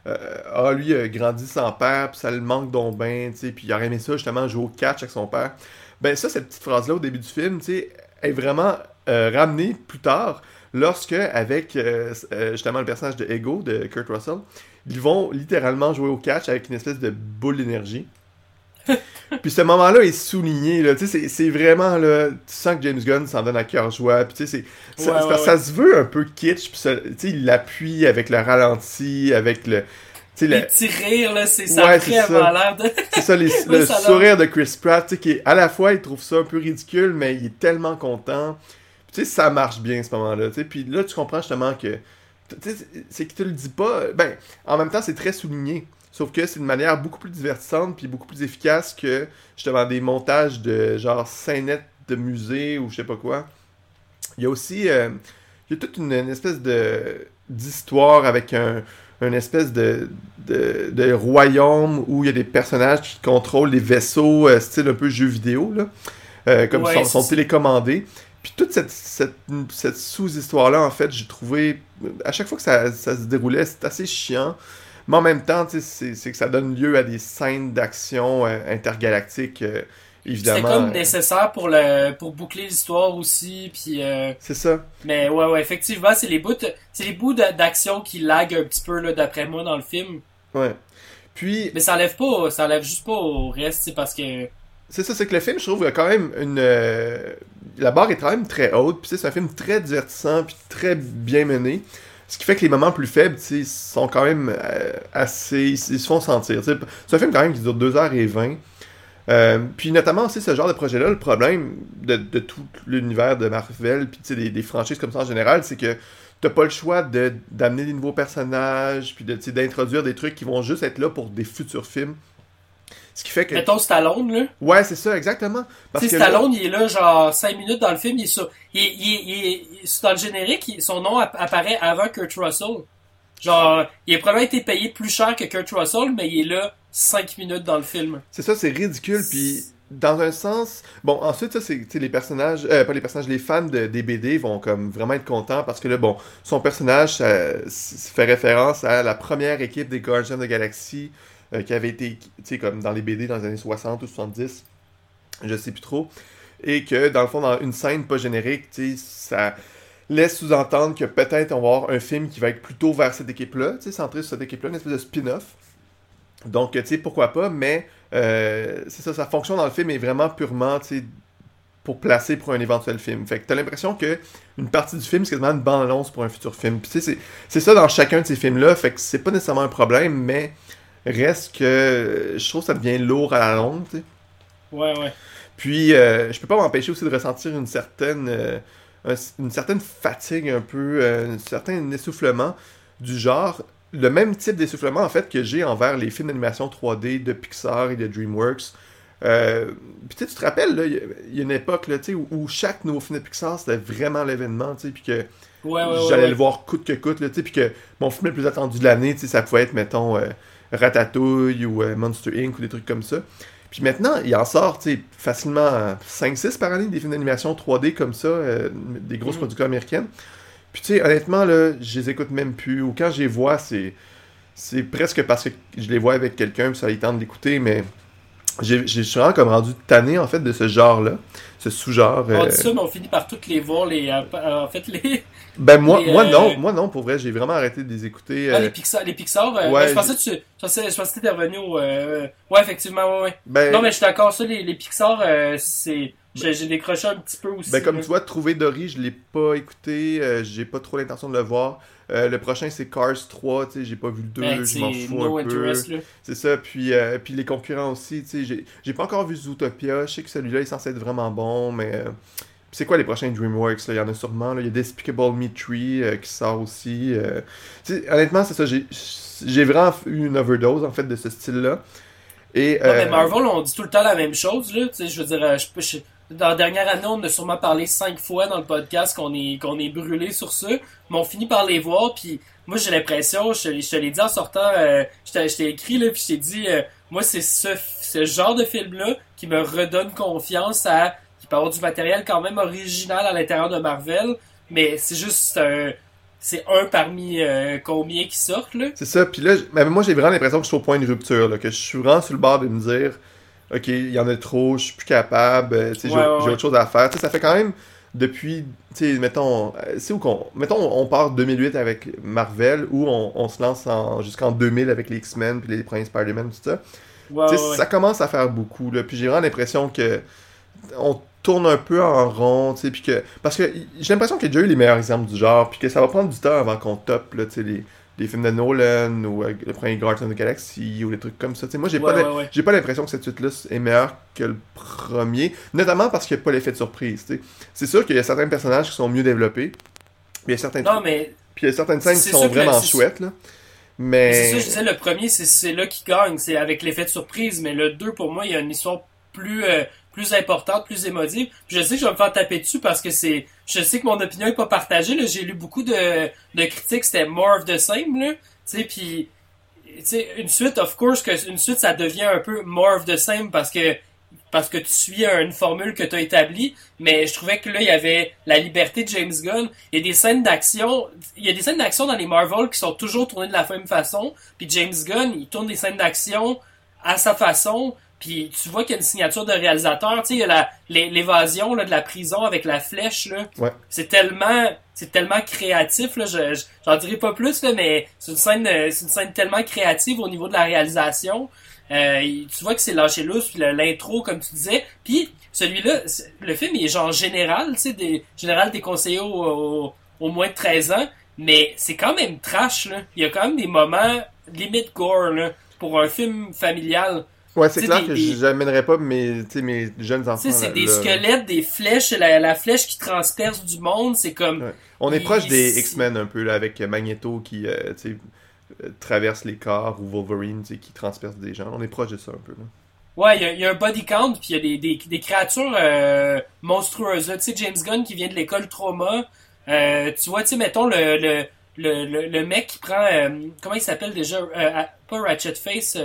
[SPEAKER 1] lui a grandi sans père, puis ça le manque donc ben, puis il aurait aimé ça justement jouer au catch avec son père. Ben ça, cette petite phrase-là au début du film, est vraiment ramenée plus tard, lorsque, avec justement le personnage de Ego, de Kurt Russell, ils vont littéralement jouer au catch avec une espèce de boule d'énergie. Puis ce moment-là est souligné, là, tu sais, c'est vraiment, là, tu sens que James Gunn s'en donne à cœur joie, puis tu sais, ça se veut un peu kitsch, puis tu sais, il l'appuie avec le ralenti, avec le...
[SPEAKER 2] Les petits rires, là, ça a vraiment l'air de...
[SPEAKER 1] C'est ça, le sourire de Chris Pratt, tu sais, qui est, à la fois, il trouve ça un peu ridicule, mais il est tellement content. Tu sais, ça marche bien, ce moment-là, tu sais, puis là, tu comprends justement que... Tu sais, c'est qu'il te le dit pas... Ben, en même temps, c'est très souligné. Sauf que c'est une manière beaucoup plus divertissante puis beaucoup plus efficace que justement des montages de genre scénettes de musée ou je sais pas quoi. Il y a aussi il y a toute une espèce d'histoire avec un espèce de royaume où il y a des personnages qui contrôlent les vaisseaux style un peu jeu vidéo là, comme sont télécommandés. Puis toute cette sous-histoire-là, en fait, j'ai trouvé... À chaque fois que ça se déroulait, c'est assez chiant. Mais en même temps, c'est que ça donne lieu à des scènes d'action intergalactiques, évidemment.
[SPEAKER 2] C'est comme nécessaire pour boucler l'histoire aussi, puis...
[SPEAKER 1] C'est ça.
[SPEAKER 2] Mais ouais, effectivement, c'est les bouts d'action qui laguent un petit peu, là, d'après moi, dans le film.
[SPEAKER 1] Ouais. Puis...
[SPEAKER 2] Mais ça enlève juste pas au reste, c'est parce que...
[SPEAKER 1] C'est ça, c'est que le film, je trouve, il y a quand même la barre est quand même très haute, puis c'est un film très divertissant, puis très bien mené. Ce qui fait que les moments plus faibles, sont quand même assez... Ils se font sentir. T'sais. C'est un film quand même qui dure 2h20. Puis notamment aussi ce genre de projet-là, le problème de tout l'univers de Marvel, puis des franchises comme ça en général, c'est que t'as pas le choix d'amener des nouveaux personnages, puis d'introduire des trucs qui vont juste être là pour des futurs films. Ce qui fait que...
[SPEAKER 2] Mettons Stallone, là.
[SPEAKER 1] Ouais, c'est ça, exactement.
[SPEAKER 2] Parce que Stallone, il est là, genre, 5 minutes dans le film, il est sur... dans le générique, son nom apparaît avant Kurt Russell. Genre, il a probablement été payé plus cher que Kurt Russell, mais il est là 5 minutes dans le film.
[SPEAKER 1] C'est ça, c'est ridicule, puis dans un sens... Bon, ensuite, ça, c'est les personnages... pas les personnages, les fans des BD vont comme vraiment être contents, parce que là, bon, son personnage, ça fait référence à la première équipe des Guardians of the Galaxy... qui avait été, tu sais, comme dans les BD dans les années 60 ou 70, je sais plus trop, et que, dans le fond, dans une scène pas générique, tu sais, ça laisse sous-entendre que peut-être on va avoir un film qui va être plutôt vers cette équipe-là, tu sais, centré sur cette équipe-là, une espèce de spin-off. Donc, tu sais, pourquoi pas, mais c'est ça, sa fonction dans le film est vraiment purement, tu sais, pour placer pour un éventuel film. Fait que t'as l'impression que une partie du film, c'est quasiment une bande-annonce pour un futur film. Puis tu sais, c'est ça dans chacun de ces films-là, fait que c'est pas nécessairement un problème, mais... Reste que je trouve que ça devient lourd à la longue, tu sais.
[SPEAKER 2] Ouais.
[SPEAKER 1] Puis, je peux pas m'empêcher aussi de ressentir une certaine fatigue un peu, un certain essoufflement du genre. le même type d'essoufflement, en fait, que j'ai envers les films d'animation 3D de Pixar et de DreamWorks. Puis tu te rappelles, là, il y a une époque là, où chaque nouveau film de Pixar, c'était vraiment l'événement, puis que j'allais le voir coûte que coûte, puis que mon film le plus attendu de l'année, ça pouvait être, mettons, Ratatouille ou Monster Inc. ou des trucs comme ça. Puis maintenant, il en sort facilement 5-6 par année, des films d'animation 3D comme ça, des grosses productions américaines. Puis tu sais, honnêtement, là, je les écoute même plus, ou quand je les vois, c'est presque parce que je les vois avec quelqu'un, puis ça les tente d'écouter, mais je suis vraiment comme rendu tanné, en fait, de ce genre-là, ce sous-genre.
[SPEAKER 2] On dit ça, mais on finit par toutes les voir, en fait, les...
[SPEAKER 1] Ben moi non, pour vrai, j'ai vraiment arrêté de les écouter.
[SPEAKER 2] Les Pixar,
[SPEAKER 1] ouais,
[SPEAKER 2] je pensais que t'étais revenu au... Ouais, effectivement, ouais.
[SPEAKER 1] Ben,
[SPEAKER 2] non, mais je suis d'accord, ça, les Pixar, c'est... J'ai décroché un petit peu aussi.
[SPEAKER 1] Ben comme tu vois, Trouver Dory, je l'ai pas écouté, j'ai pas trop l'intention de le voir. Le prochain c'est Cars 3, tu sais, j'ai pas vu le 2, je m'en fous un peu. C'est ça, puis les concurrents aussi, tu sais, j'ai pas encore vu Zootopia, je sais que celui-là est censé être vraiment bon, mais... c'est quoi les prochains DreamWorks, là? Il y en a sûrement, là. Il y a Despicable Me 3 qui sort aussi. Tu sais, honnêtement, c'est ça, j'ai vraiment eu une overdose, en fait, de ce style-là. Et,
[SPEAKER 2] non, mais Marvel, on dit tout le temps la même chose, là, tu sais, je veux dire, dans la dernière année, on a sûrement parlé 5 fois dans le podcast qu'on est brûlé sur ça, mais on finit par les voir, puis moi j'ai l'impression, je te l'ai dit en sortant, je t'ai écrit là, puis je t'ai dit, moi c'est ce genre de film-là qui me redonne confiance qu'il peut y avoir du matériel quand même original à l'intérieur de Marvel, mais c'est juste c'est un parmi combien qui sortent là.
[SPEAKER 1] C'est ça, puis là, moi j'ai vraiment l'impression que je suis au point de rupture, là, que je suis vraiment sur le bord de me dire ok, il y en a trop, je suis plus capable, j'ai autre chose à faire. T'sais, ça fait quand même depuis, mettons, on part 2008 avec Marvel, où on se lance jusqu'en 2000 avec les X-Men, puis les premiers Spider-Man, tout ça. Ça commence à faire beaucoup, là, puis j'ai vraiment l'impression que on tourne un peu en rond, puis que... Parce que j'ai l'impression qu'il y a déjà eu les meilleurs exemples du genre, puis que ça va prendre du temps avant qu'on top, là, les films de Nolan, ou le premier Guardians of the Galaxy, ou des trucs comme ça. T'sais, moi, j'ai pas l'impression que cette suite-là est meilleure que le premier, notamment parce qu'il n'y a pas l'effet de surprise. T'sais. C'est sûr qu'il y a certains personnages qui sont mieux développés, puis il y a certaines scènes qui sont vraiment chouettes, là. Mais...
[SPEAKER 2] C'est ça, je disais, le premier, c'est là qui gagne, c'est avec l'effet de surprise, mais le 2, pour moi, il y a une histoire plus importante, plus émotive. Puis je sais que je vais me faire taper dessus parce que je sais que mon opinion est pas partagée, là. J'ai lu beaucoup de critiques, c'était more of the same, là. Tu sais, puis, tu sais, une suite, of course, une suite, ça devient un peu more of the same parce que tu suis une formule que tu as établie, mais je trouvais que là, il y avait la liberté de James Gunn. Il y a des scènes d'action dans les Marvel qui sont toujours tournées de la même façon, puis James Gunn, il tourne des scènes d'action à sa façon. Puis tu vois qu'il y a une signature de réalisateur, tu sais, il y a l'évasion là, de la prison avec la flèche là.
[SPEAKER 1] Ouais.
[SPEAKER 2] C'est tellement créatif là, j'en dirai pas plus là, mais c'est une scène tellement créative au niveau de la réalisation. Tu vois que c'est lâché lousse, puis l'intro comme tu disais, puis celui-là, le film il est genre général, tu sais, général déconseillé au moins de 13 ans, mais c'est quand même trash là. Il y a quand même des moments limite gore là pour un film familial.
[SPEAKER 1] Ouais, c'est clair que j'amènerais pas mes jeunes enfants.
[SPEAKER 2] C'est des squelettes, des flèches, la flèche qui transperce du monde, c'est comme...
[SPEAKER 1] Ouais. On est proche des X-Men un peu, là, avec Magneto qui traverse les corps, ou Wolverine qui transperce des gens. On est proche de ça un peu, là.
[SPEAKER 2] Ouais, il y a un body count, puis il y a des créatures monstrueuses. Tu sais, James Gunn qui vient de l'école Trauma. Tu vois, tu sais, mettons le mec qui prend... comment il s'appelle déjà? Pas Ratchet Face...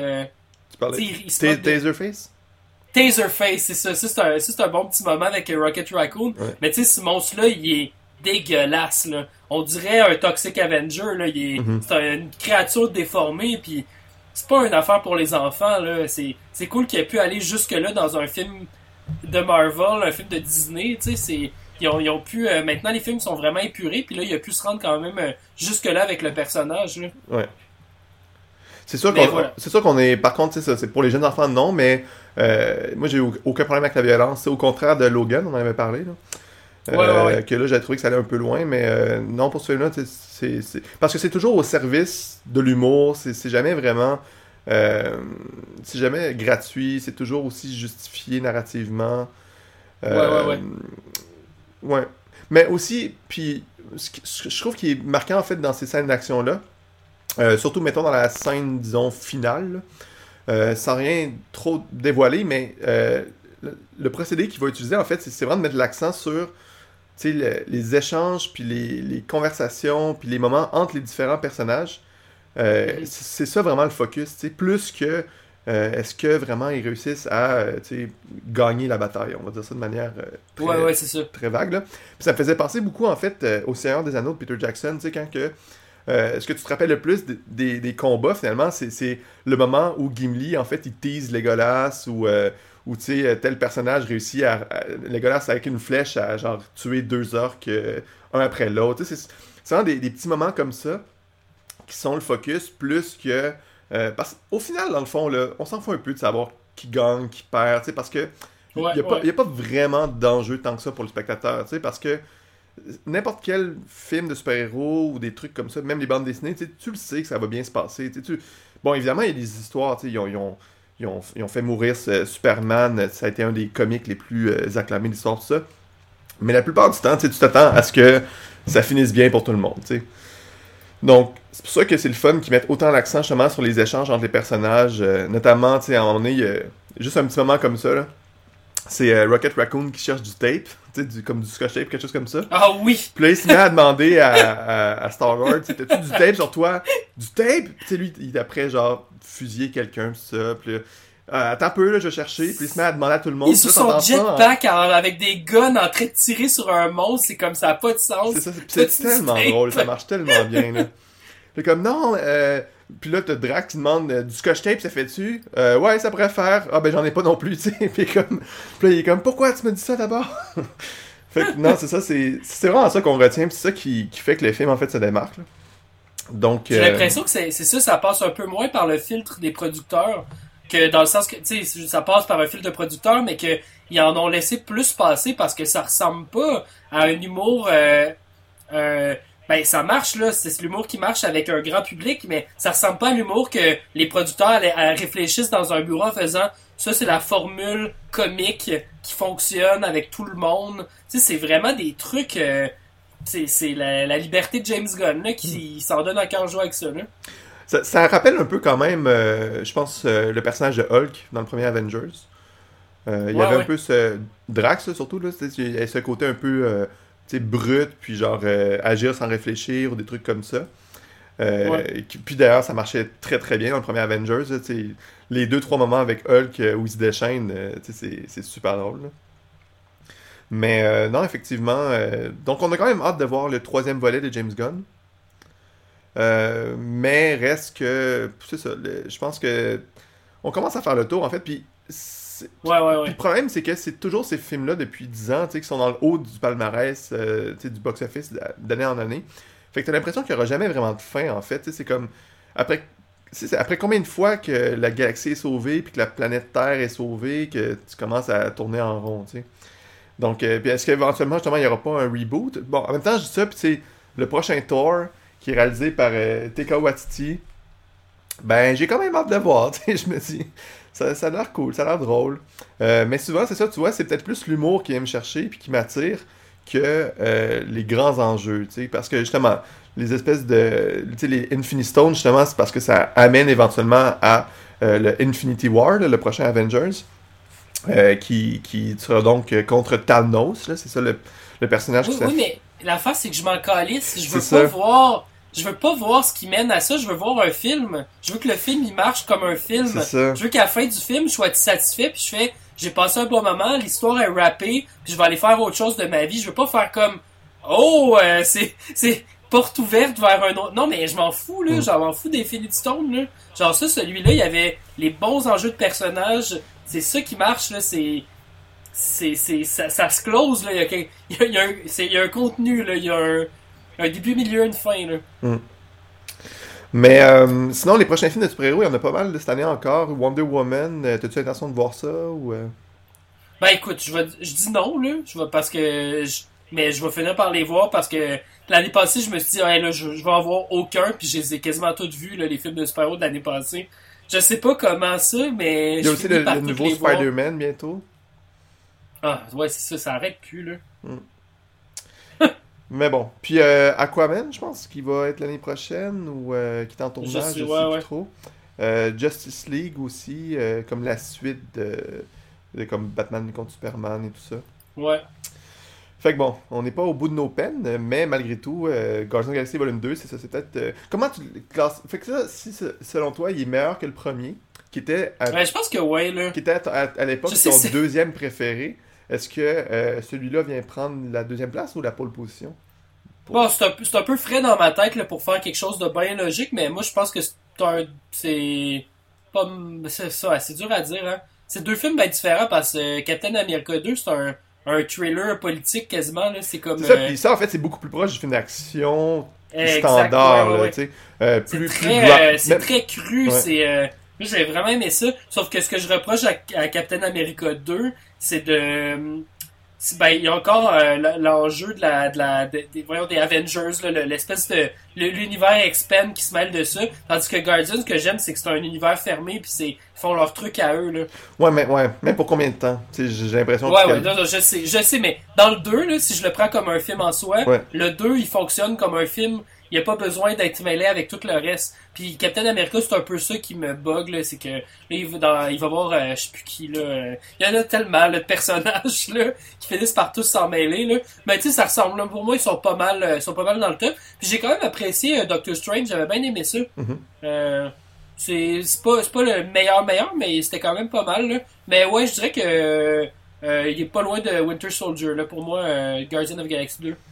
[SPEAKER 1] Taserface?
[SPEAKER 2] Taserface, c'est ça. C'est un bon petit moment avec Rocket Raccoon.
[SPEAKER 1] Ouais.
[SPEAKER 2] Mais tu sais, ce monstre-là, il est dégueulasse, là. On dirait un Toxic Avenger, là. C'est une créature déformée, puis c'est pas une affaire pour les enfants, là. C'est cool qu'il ait pu aller jusque-là dans un film de Marvel, un film de Disney, tu sais, ils ont pu... maintenant, les films sont vraiment épurés, puis là, il a pu se rendre quand même jusque-là avec le personnage, là.
[SPEAKER 1] Ouais. C'est sûr qu'on est... Par contre, c'est ça, c'est pour les jeunes enfants, non, mais moi, j'ai eu aucun problème avec la violence. C'est au contraire de Logan, on en avait parlé, là.
[SPEAKER 2] Ouais.
[SPEAKER 1] Que là, j'ai trouvé que ça allait un peu loin, mais non, pour ce film-là, c'est... Parce que c'est toujours au service de l'humour, c'est jamais vraiment... c'est jamais gratuit, c'est toujours aussi justifié narrativement. Ouais. Mais aussi, puis, je trouve qu'il est marquant, en fait, dans ces scènes d'action-là, Surtout, mettons, dans la scène, disons, finale, sans rien trop dévoiler, mais le procédé qu'il va utiliser, en fait, c'est vraiment de mettre l'accent sur les échanges, puis les conversations, puis les moments entre les différents personnages. C'est ça vraiment le focus, plus que est-ce que vraiment ils réussissent à gagner la bataille, on va dire ça de manière
[SPEAKER 2] ouais, c'est ça.
[SPEAKER 1] très vague. Là. Puis ça me faisait penser beaucoup en fait au Seigneur des Anneaux de Peter Jackson, quand que ce que tu te rappelles le plus des combats finalement, c'est le moment où Gimli en fait il tease Legolas ou tel personnage réussit Legolas avec une flèche à genre tuer 2 orques un après l'autre. C'est vraiment des petits moments comme ça qui sont le focus plus que parce qu'au final dans le fond là, on s'en fout un peu de savoir qui gagne, qui perd, parce que il n'y a pas vraiment d'enjeu tant que ça pour le spectateur, parce que n'importe quel film de super-héros ou des trucs comme ça, même les bandes dessinées, tu le sais que ça va bien se passer. Bon, évidemment, il y a des histoires, ils ont fait mourir Superman, ça a été un des comics les plus acclamés de l'histoire, tout ça. Mais la plupart du temps, tu t'attends à ce que ça finisse bien pour tout le monde, Donc, c'est pour ça que c'est le fun qu'ils mettent autant l'accent justement sur les échanges entre les personnages, notamment, à un moment donné, juste un petit moment comme ça, là. C'est Rocket Raccoon qui cherche du tape, comme du scotch tape, quelque chose comme ça.
[SPEAKER 2] Ah oui!
[SPEAKER 1] Puis là, il se met à demander à Star-Lord, t'as-tu du tape sur toi? Du tape? Puis lui, il est après, genre, fusiller quelqu'un, tout ça. Puis là, attends un peu, là, je vais chercher. Puis il se met à demander à tout le monde.
[SPEAKER 2] Ils se sont jetpack avec des guns en train de tirer sur un monstre, c'est comme ça n'a pas de sens.
[SPEAKER 1] C'est ça, c'est tellement drôle, ça marche tellement bien, là. Fait comme, non, puis là, t'as Drax qui demande du scotch tape, ça fait-tu? Ouais, ça pourrait faire. Ah, ben j'en ai pas non plus, tu sais. Puis là, il est comme, pourquoi tu me dis ça d'abord? Fait que non, c'est ça, c'est vraiment ça qu'on retient, puis c'est ça qui fait que le film, en fait, se démarque, là. Donc.
[SPEAKER 2] J'ai l'impression que c'est ça passe un peu moins par le filtre des producteurs, que dans le sens que, tu sais, ça passe par un filtre de producteurs, mais qu'ils en ont laissé plus passer parce que ça ressemble pas à un humour. Ben, ça marche, là. C'est l'humour qui marche avec un grand public, mais ça ressemble pas à l'humour que les producteurs réfléchissent dans un bureau en faisant ça, c'est la formule comique qui fonctionne avec tout le monde. Tu sais, c'est vraiment des trucs. C'est la liberté de James Gunn, là, qui s'en donne à cœur joie avec ça, là.
[SPEAKER 1] Ça rappelle un peu quand même, je pense, le personnage de Hulk dans le premier Avengers. Il y avait un peu ce Drax, là, surtout, là. Il y a ce côté un peu. Brut, puis genre agir sans réfléchir ou des trucs comme ça. Puis d'ailleurs, ça marchait très très bien dans le premier Avengers. Là, les 2-3 moments avec Hulk où il se déchaîne, c'est super drôle. Là. Mais non, effectivement. Donc on a quand même hâte de voir le 3e volet de James Gunn. Mais reste que. C'est ça. Je pense que. On commence à faire le tour en fait. Puis.
[SPEAKER 2] Ouais.
[SPEAKER 1] Puis le problème, c'est que c'est toujours ces films-là depuis 10 ans, qui sont dans le haut du palmarès, du box-office d'année en année. Fait que t'as l'impression qu'il n'y aura jamais vraiment de fin, en fait. C'est comme... Après combien de fois que la galaxie est sauvée, puis que la planète Terre est sauvée, que tu commences à tourner en rond, tu sais. Donc, puis est-ce qu'éventuellement, justement, il n'y aura pas un reboot? Bon, en même temps, je dis ça, puis c'est le prochain Thor, qui est réalisé par Taika Waititi. Ben, j'ai quand même hâte de le voir, tu sais, je me dis... Ça a l'air cool, ça a l'air drôle. Mais souvent, c'est ça, tu vois, c'est peut-être plus l'humour qui aime chercher puis qui m'attire que les grands enjeux, tu sais. Parce que, justement, les espèces de... Tu sais, les Infinity Stones, justement, c'est parce que ça amène éventuellement à le Infinity War, là, le prochain Avengers, qui sera donc contre Thanos, là, c'est ça le personnage
[SPEAKER 2] oui,
[SPEAKER 1] qui
[SPEAKER 2] oui, mais l'affaire, c'est que je m'en calisse. Je veux
[SPEAKER 1] C'est
[SPEAKER 2] pas
[SPEAKER 1] ça.
[SPEAKER 2] voir... Je veux pas voir ce qui mène à ça, je veux voir un film. Je veux que le film il marche comme un film.
[SPEAKER 1] C'est ça.
[SPEAKER 2] Je veux qu'à la fin du film, je sois satisfait puis je fais j'ai passé un bon moment, l'histoire est rappée, puis je vais aller faire autre chose de ma vie. Je veux pas faire comme c'est porte ouverte vers un autre. Non, mais je m'en fous là, genre m'en fous d'Infinity Stone là. Genre ça celui-là, il y avait les bons enjeux de personnages, c'est ça qui marche là, ça se close là, il y a un contenu là, il y a un début, milieu, une fin, là.
[SPEAKER 1] Mais sinon, les prochains films de super-héros, il y en a pas mal de cette année encore. Wonder Woman, t'as-tu l'intention de voir ça ou
[SPEAKER 2] Ben écoute, je dis non, là. Mais je vais finir par les voir parce que l'année passée, je me suis dit, hey, là, je vais en voir aucun, puis je les ai quasiment tous vus, là, les films de super-héros de l'année passée. Je sais pas comment ça, mais
[SPEAKER 1] il y a aussi le nouveau Spider-Man bientôt.
[SPEAKER 2] Ah, ouais, c'est ça arrête plus, là.
[SPEAKER 1] Mais bon. Puis Aquaman, je pense qu'il va être l'année prochaine ou qui est en tournage, je sais plus trop. Justice League aussi, comme la suite de comme Batman contre Superman et tout ça.
[SPEAKER 2] Ouais.
[SPEAKER 1] Fait que bon, on n'est pas au bout de nos peines, mais malgré tout, Guardians of the Galaxy Volume 2, c'est ça, c'est peut-être... comment tu le classes? Fait que ça, si selon toi, il est meilleur que le premier, qui était
[SPEAKER 2] Ouais, je pense que ouais, là.
[SPEAKER 1] qui était à l'époque ton deuxième préféré, est-ce que celui-là vient prendre la deuxième place ou la pole position?
[SPEAKER 2] Bon, c'est un peu frais dans ma tête là, pour faire quelque chose de bien logique, mais moi je pense que c'est pas c'est ça, c'est dur à dire hein. C'est deux films bien différents parce que Captain America 2 c'est un thriller politique quasiment là, c'est comme
[SPEAKER 1] c'est ça, puis ça en fait c'est beaucoup plus proche du film d'action
[SPEAKER 2] exact,
[SPEAKER 1] standard
[SPEAKER 2] ouais.
[SPEAKER 1] là, tu sais,
[SPEAKER 2] c'est très cru,
[SPEAKER 1] ouais.
[SPEAKER 2] moi j'ai vraiment aimé ça, sauf que ce que je reproche à Captain America 2, c'est de il y a encore l'enjeu des Avengers, là, l'espèce de l'univers expand qui se mêle de ça. Tandis que Guardians, ce que j'aime, c'est que c'est un univers fermé puis ils font leur truc à eux. Là.
[SPEAKER 1] Mais pour combien de temps? T'sais, j'ai l'impression
[SPEAKER 2] que... non, je sais, mais dans le 2, là, si je le prends comme un film en soi, le 2, il fonctionne comme un film. Il n'y a pas besoin d'être mêlé avec tout le reste. Puis Captain America, c'est un peu ça qui me bug, là. C'est que là, il va voir, je sais plus qui, là. Il y en a tellement, là, de personnages, là, qui finissent par tous s'en mêler, là. Mais tu sais, ça ressemble, là. Pour moi, ils sont pas mal dans le top. Puis j'ai quand même apprécié Doctor Strange. J'avais bien aimé ça.
[SPEAKER 1] Mm-hmm.
[SPEAKER 2] C'est pas le meilleur, mais c'était quand même pas mal, là. Mais ouais, je dirais que il est pas loin de Winter Soldier, là. Pour moi, Guardian of the Galaxy 2.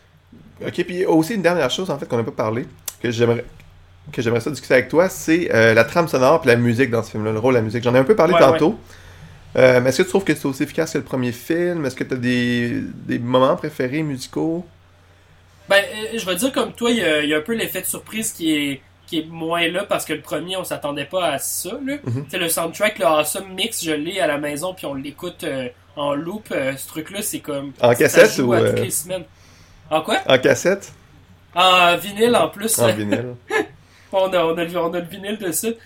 [SPEAKER 1] Ok, puis aussi une dernière chose en fait qu'on n'a pas parlé, que j'aimerais ça discuter avec toi, c'est la trame sonore et la musique dans ce film-là, le rôle de la musique. J'en ai un peu parlé tantôt. Ouais. Mais est-ce que tu trouves que c'est aussi efficace que le premier film? Est-ce que tu as des moments préférés musicaux?
[SPEAKER 2] Ben, je vais dire comme toi, il y a un peu l'effet de surprise qui est moins là parce que le premier, on s'attendait pas à ça. Là. Mm-hmm. Le soundtrack, le Awesome Mix, je l'ai à la maison puis on l'écoute en loop. Ce truc-là, c'est comme...
[SPEAKER 1] En cassette
[SPEAKER 2] ça joue
[SPEAKER 1] ou...
[SPEAKER 2] à toutes les semaines. En quoi?
[SPEAKER 1] En cassette?
[SPEAKER 2] En vinyle en plus.
[SPEAKER 1] En vinyle.
[SPEAKER 2] on a le vinyle de ça.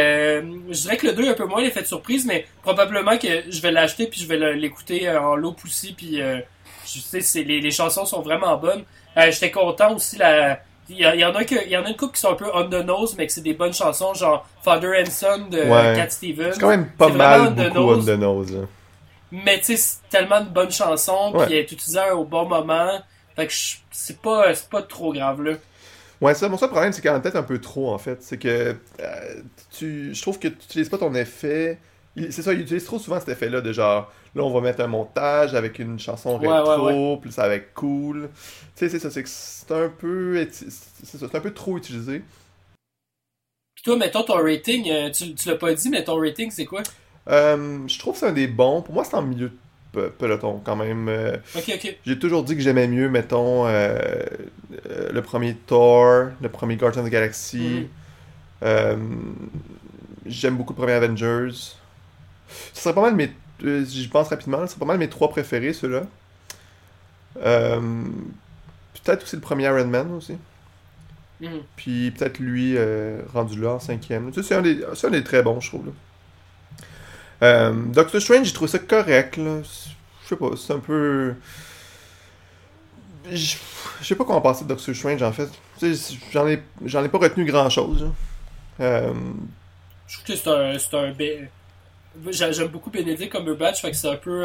[SPEAKER 2] Je dirais que le 2 est un peu moins l'effet de surprise, mais probablement que je vais l'acheter puis je vais l'écouter en loop aussi. Puis je sais, les chansons sont vraiment bonnes. J'étais content aussi. Il y en a une couple qui sont un peu on the nose, mais que c'est des bonnes chansons, genre Father and Son de Cat Stevens.
[SPEAKER 1] C'est quand même pas mal beaucoup on the nose. Là.
[SPEAKER 2] Mais tu sais, c'est tellement de bonnes chansons, puis elle est utilisée au bon moment. Fait que c'est pas trop grave, là.
[SPEAKER 1] Ouais, ça, mon seul problème, c'est qu'il y en a peut-être un peu trop, en fait. C'est que je trouve que tu n'utilises pas ton effet. C'est ça, il utilise trop souvent cet effet-là de genre, là, on va mettre un montage avec une chanson rétro, puis ça va être cool. Tu sais, c'est ça, c'est un peu... C'est un peu trop utilisé.
[SPEAKER 2] Puis toi, mettons ton rating, tu l'as pas dit, mais ton rating, c'est quoi?
[SPEAKER 1] Je trouve que c'est un des bons. Pour moi, c'est en milieu de peloton, quand même.
[SPEAKER 2] Ok.
[SPEAKER 1] J'ai toujours dit que j'aimais mieux, mettons, le premier Thor, le premier Guardians of the Galaxy. J'aime beaucoup le premier Avengers. Ce serait pas mal mes... J'y pense rapidement, ce serait pas mal mes trois préférés, ceux-là. Peut-être aussi le premier Iron Man, aussi. Puis peut-être lui, rendu là, en cinquième. Tu sais, c'est un des très bons, je trouve, là. Doctor Strange, j'ai trouvé ça correct, là. Je sais pas, c'est un peu... Je sais pas comment passer de Doctor Strange, en fait. Tu sais, j'en ai pas retenu grand-chose,
[SPEAKER 2] Je trouve que c'est un... J'aime beaucoup Benedict Cumberbatch, fait que c'est un peu...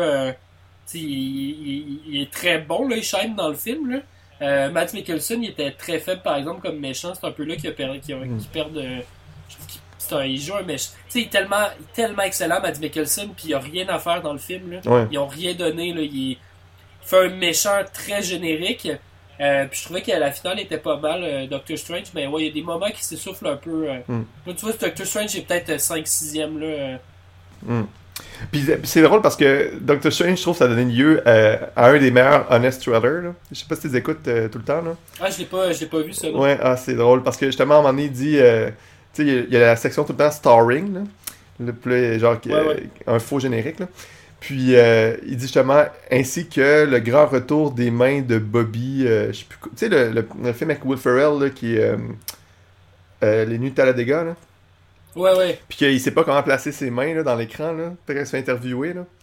[SPEAKER 2] il est très bon, là, il shine dans le film, là. Matt Mikkelsen, il était très faible, par exemple, comme méchant. C'est un peu là qu'il perd... Je trouve il joue un méchant. Tu sais, il est tellement excellent, Matt Mikkelsen, puis il n'y a rien à faire dans le film. Là.
[SPEAKER 1] Ouais.
[SPEAKER 2] Ils n'ont rien donné. Là. Il fait un méchant très générique. Puis je trouvais qu'à la finale, il était pas mal, Doctor Strange. Mais ouais, il y a des moments qui s'essoufflent un peu. Là, tu vois, Doctor Strange est peut-être 5-6e. Là.
[SPEAKER 1] Puis c'est drôle parce que Doctor Strange, je trouve, ça a donné lieu à un des meilleurs Honest Thrillers. Là. Je sais pas si tu les écoutes tout le temps. Là.
[SPEAKER 2] Ah, je l'ai pas vu, ça.
[SPEAKER 1] Ouais, c'est drôle parce que justement, à un moment donné, il dit... tu sais, il y a la section tout le temps starring, là. Le genre, un faux générique, là. Puis, il dit justement, ainsi que le grand retour des mains de Bobby, je sais plus quoi. Tu sais, le film avec Will Ferrell, là, qui est Les Nuits de Talladega, là.
[SPEAKER 2] Ouais.
[SPEAKER 1] Puis qu'il sait pas comment placer ses mains, là, dans l'écran, là. Peut-être qu'il se fait interviewer, là.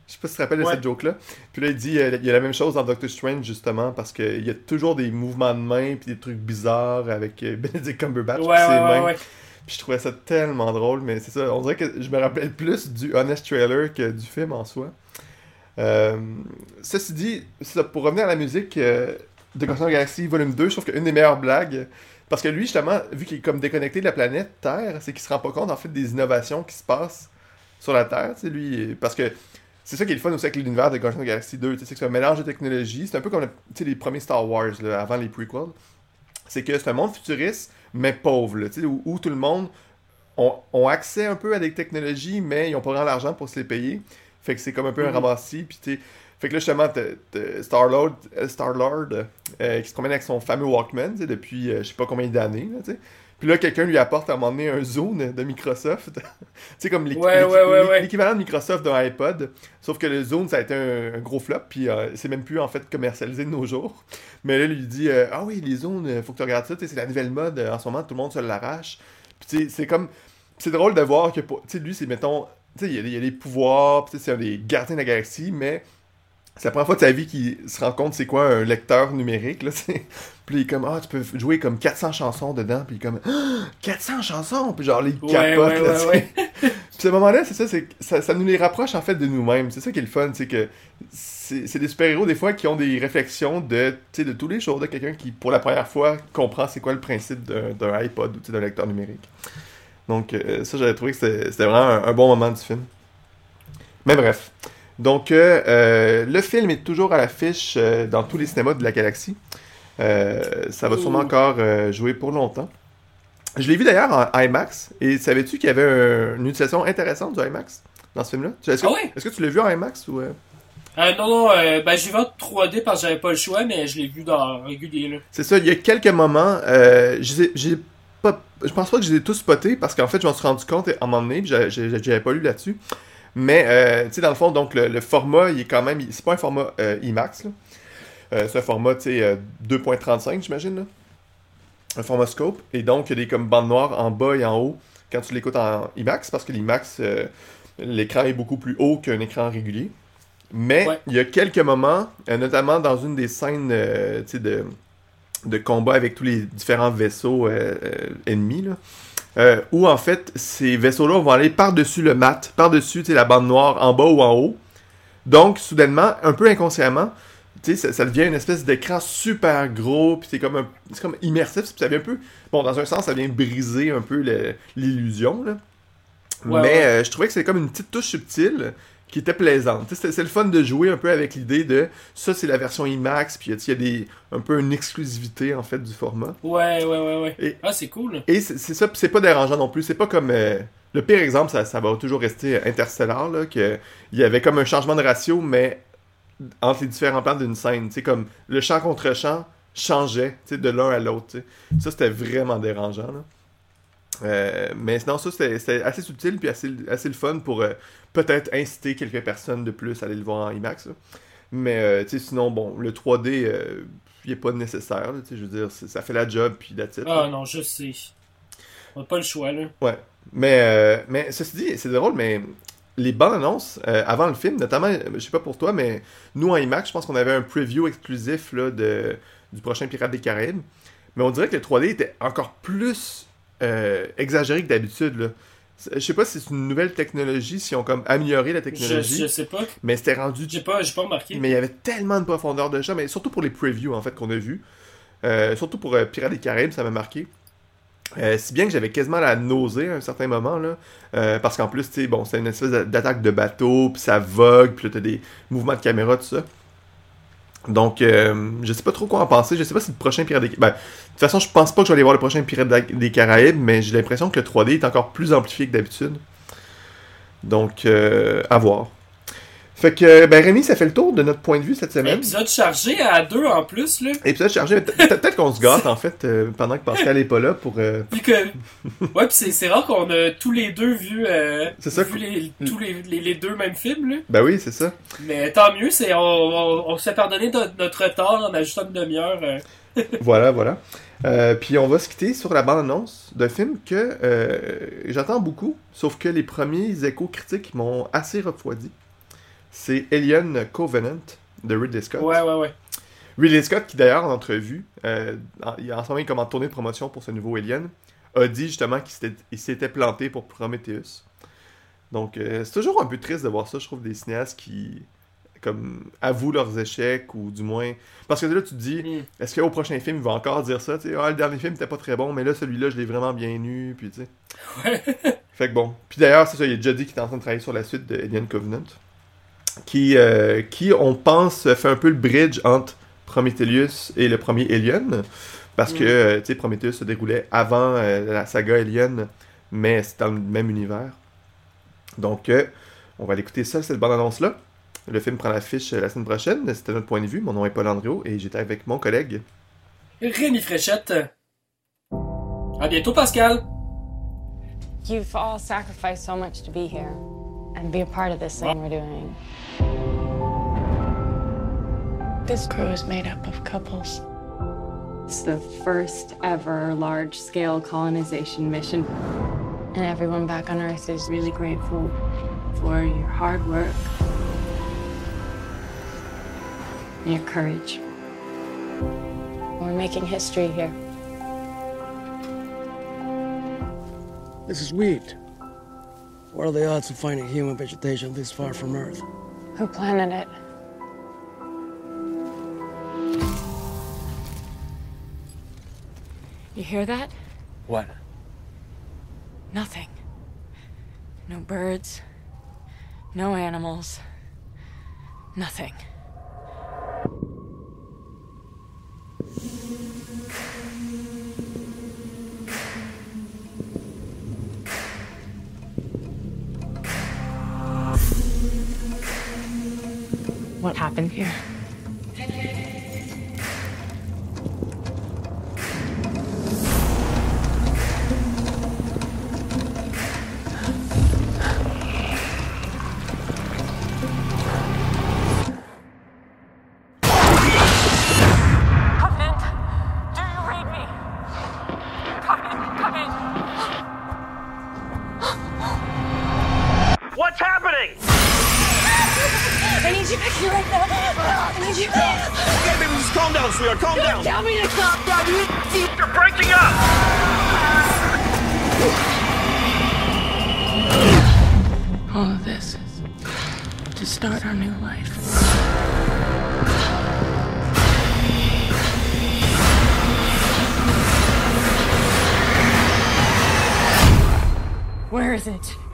[SPEAKER 1] Je sais pas si tu te rappelles de
[SPEAKER 2] Ouais.
[SPEAKER 1] cette joke-là. Puis là, il dit, il y a la même chose dans Doctor Strange, justement, parce qu'il y a toujours des mouvements de main, puis des trucs bizarres avec Benedict Cumberbatch,
[SPEAKER 2] Ouais,
[SPEAKER 1] puis ses
[SPEAKER 2] ouais, ouais,
[SPEAKER 1] mains.
[SPEAKER 2] ouais.
[SPEAKER 1] Puis je trouvais ça tellement drôle, mais c'est ça, on dirait que je me rappelle plus du Honest Trailer que du film en soi. Euh, Ceci dit, ça, pour revenir à la musique de Guardians of the Galaxy Volume 2, je trouve qu'une des meilleures blagues, parce que lui, justement, vu qu'il est comme déconnecté de la planète Terre, c'est qu'il se rend pas compte, en fait, des innovations qui se passent sur la Terre, tu sais, lui, parce que c'est ça qui est le fun aussi avec l'univers de Guardians of the Galaxy 2, tu sais, c'est que c'est un mélange de technologies, c'est un peu comme tu sais, les premiers Star Wars, là, avant les prequels, c'est que c'est un monde futuriste, mais pauvre, là, tu sais, où tout le monde ont accès un peu à des technologies, mais ils ont pas vraiment l'argent pour se les payer. Fait que c'est comme un peu un ramassis. Puis fait que là, justement, t'as Star-Lord qui se promène avec son fameux Walkman depuis je sais pas combien d'années. Là, t'sais. Puis là, quelqu'un lui apporte à un moment donné un Zune de Microsoft. Tu sais, comme
[SPEAKER 2] Ouais.
[SPEAKER 1] l'équivalent de Microsoft d'un iPod. Sauf que le Zune, ça a été un gros flop. Puis c'est même plus en fait commercialisé de nos jours. Mais là, lui dit ah oui, les Zunes, faut que tu regardes ça. C'est la nouvelle mode. En ce moment, tout le monde se l'arrache. Puis tu sais, c'est comme. C'est drôle de voir que, tu sais, lui, c'est, mettons, tu sais, il y a des pouvoirs, c'est un des gardiens de la galaxie, mais c'est la première fois de sa vie qu'il se rend compte c'est quoi un lecteur numérique, là, t'sais. Puis il est comme, tu peux jouer comme 400 chansons dedans, puis il est comme, 400 chansons! Puis genre, il capote, là, t'sais.
[SPEAKER 2] Ouais.
[SPEAKER 1] Puis à ce moment-là, c'est ça, ça nous les rapproche, en fait, de nous-mêmes. C'est ça qui est le fun, c'est que c'est des super-héros, des fois, qui ont des réflexions de tous les jours, de quelqu'un qui, pour la première fois, comprend c'est quoi le principe d'un iPod ou d'un lecteur numérique. Donc, ça, j'avais trouvé que c'était vraiment un bon moment du film. Mais bref. Donc, le film est toujours à l'affiche dans tous les cinémas de la galaxie. Ça va sûrement encore jouer pour longtemps. Je l'ai vu d'ailleurs en IMAX. Et savais-tu qu'il y avait une utilisation intéressante du IMAX dans ce film-là? Est-ce que tu l'as vu en IMAX ou...
[SPEAKER 2] Non, ben j'ai vu en 3D parce que j'avais pas le choix, mais je l'ai vu dans régulier, là.
[SPEAKER 1] C'est ça, il y a quelques moments, je pense pas que je les ai tous spotés parce qu'en fait, je m'en suis rendu compte à un moment donné, puis j'avais pas lu là-dessus. Mais, tu sais, dans le fond, donc, le format, il est quand même, c'est pas un format IMAX, là. C'est un format, tu sais, 2.35, j'imagine, là. Un format scope. Et donc, il y a des comme bandes noires en bas et en haut quand tu l'écoutes en IMAX, parce que l'IMAX, l'écran est beaucoup plus haut qu'un écran régulier. Mais, il y a quelques moments, notamment dans une des scènes, tu sais, de combat avec tous les différents vaisseaux ennemis, là, où en fait, ces vaisseaux-là vont aller par-dessus le mat, par-dessus la bande noire, en bas ou en haut. Donc, soudainement, un peu inconsciemment, ça devient une espèce d'écran super gros, puis c'est comme immersif, puis ça vient un peu... Bon, dans un sens, ça vient briser un peu l'illusion, là. Mais je trouvais que c'est comme une petite touche subtile qui était plaisante. C'est le fun de jouer un peu avec l'idée de ça, c'est la version IMAX, puis il y a un peu une exclusivité en fait du format.
[SPEAKER 2] Ouais. C'est cool.
[SPEAKER 1] Et c'est ça, puis c'est pas dérangeant non plus. C'est pas comme le pire exemple, ça va toujours rester Interstellar, là, que il y avait comme un changement de ratio, mais entre les différents plans d'une scène, tu sais, comme le champ contre champ changeait, tu sais, de l'un à l'autre. Tu sais. Ça, c'était vraiment dérangeant, là. Mais sinon, ça, c'était assez subtil puis assez le fun pour peut-être inciter quelques personnes de plus à aller le voir en IMAX. Là. Mais, tu sais, sinon, bon, le 3D, il n'est pas nécessaire. Tu sais, je veux dire, ça fait la job puis that's it.
[SPEAKER 2] Ah non, je sais. On n'a pas le choix, là.
[SPEAKER 1] Ouais. Mais ceci dit, c'est drôle, mais les bandes annonces avant le film, notamment, je sais pas pour toi, mais nous en IMAX, je pense qu'on avait un preview exclusif là, du prochain Pirates des Caraïbes. Mais on dirait que le 3D était encore plus exagéré que d'habitude, là. Je sais pas si c'est une nouvelle technologie, si on comme amélioré la technologie.
[SPEAKER 2] Je sais pas.
[SPEAKER 1] Mais c'était rendu...
[SPEAKER 2] J'ai pas remarqué.
[SPEAKER 1] Mais il y avait tellement de profondeur de champ, mais surtout pour les previews, en fait, qu'on a vus. Surtout pour Pirates des Caraïbes, ça m'a marqué. Si bien que j'avais quasiment la nausée à un certain moment, là. Parce qu'en plus, tu sais, bon, c'est une espèce d'attaque de bateau, puis ça vogue, puis là, t'as des mouvements de caméra, tout ça. Donc, je sais pas trop quoi en penser. Je sais pas si le prochain Pirate des Caraïbes... Ben, de toute façon, je pense pas que je vais aller voir le prochain Pirate des Caraïbes, mais j'ai l'impression que le 3D est encore plus amplifié que d'habitude. Donc, à voir. Fait que, ben Rémi, ça fait le tour de notre point de vue cette semaine.
[SPEAKER 2] Épisode chargé à 2 en plus, là.
[SPEAKER 1] Épisode chargé, peut-être qu'on se gâte, en fait, pendant que Pascal est pas là pour...
[SPEAKER 2] Puis que... Ouais, pis c'est rare qu'on a tous les deux vu,
[SPEAKER 1] c'est ça,
[SPEAKER 2] tous les deux mêmes films, là.
[SPEAKER 1] Ben oui, c'est ça.
[SPEAKER 2] Mais tant mieux, on s'est pardonné notre retard en ajoutant une demi-heure.
[SPEAKER 1] Voilà. Puis on va se quitter sur la bande-annonce d'un film que j'attends beaucoup, sauf que les premiers échos critiques m'ont assez refroidi. c'est Alien Covenant de Ridley Scott.
[SPEAKER 2] Ouais.
[SPEAKER 1] Ridley Scott, qui d'ailleurs en entrevue, en ce moment il commence tournée de promotion pour ce nouveau Alien, a dit justement qu'il s'était planté pour Prometheus. Donc c'est toujours un peu triste de voir ça, je trouve, des cinéastes qui comme avouent leurs échecs, ou du moins... Parce que là, tu te dis, est-ce qu'au prochain film, il va encore dire ça? Tu sais, le dernier film était pas très bon, mais là, celui-là, je l'ai vraiment bien eu, puis tu sais...
[SPEAKER 2] Ouais.
[SPEAKER 1] Fait que bon. Puis d'ailleurs, c'est ça, il a déjà dit qu'il est en train de travailler sur la suite de Alien Covenant, qui, on pense, fait un peu le bridge entre Prometheus et le premier Alien, parce que, tu sais, Prometheus se déroulait avant la saga Alien, mais c'est dans le même univers. Donc, on va aller écouter ça, cette bande-annonce-là. Le film prend l'affiche la semaine prochaine. C'était notre point de vue. Mon nom est Paul Andréau et j'étais avec mon collègue
[SPEAKER 2] Rémi Fréchette. À bientôt, Pascal.
[SPEAKER 3] You've all sacrificed so much to be here and be a part of this thing we're doing.
[SPEAKER 4] This crew is made up of couples.
[SPEAKER 5] It's the first ever large-scale colonization mission.
[SPEAKER 3] And everyone back on Earth is
[SPEAKER 5] Really grateful for your hard work. Your courage.
[SPEAKER 3] we're making history here.
[SPEAKER 6] This is wheat. What are the odds of finding human vegetation this far from Earth?
[SPEAKER 3] Who planted it? You hear that?
[SPEAKER 6] What?
[SPEAKER 3] Nothing. No birds. No animals. Nothing. What happened here?
[SPEAKER 7] What's happening?
[SPEAKER 3] I need you back here right now. I need you.
[SPEAKER 7] Okay, baby, just calm down, sweetheart. Calm down.
[SPEAKER 3] Tell me to calm down.
[SPEAKER 7] You're breaking up.
[SPEAKER 4] All of this is to start our new life.
[SPEAKER 3] Where is it?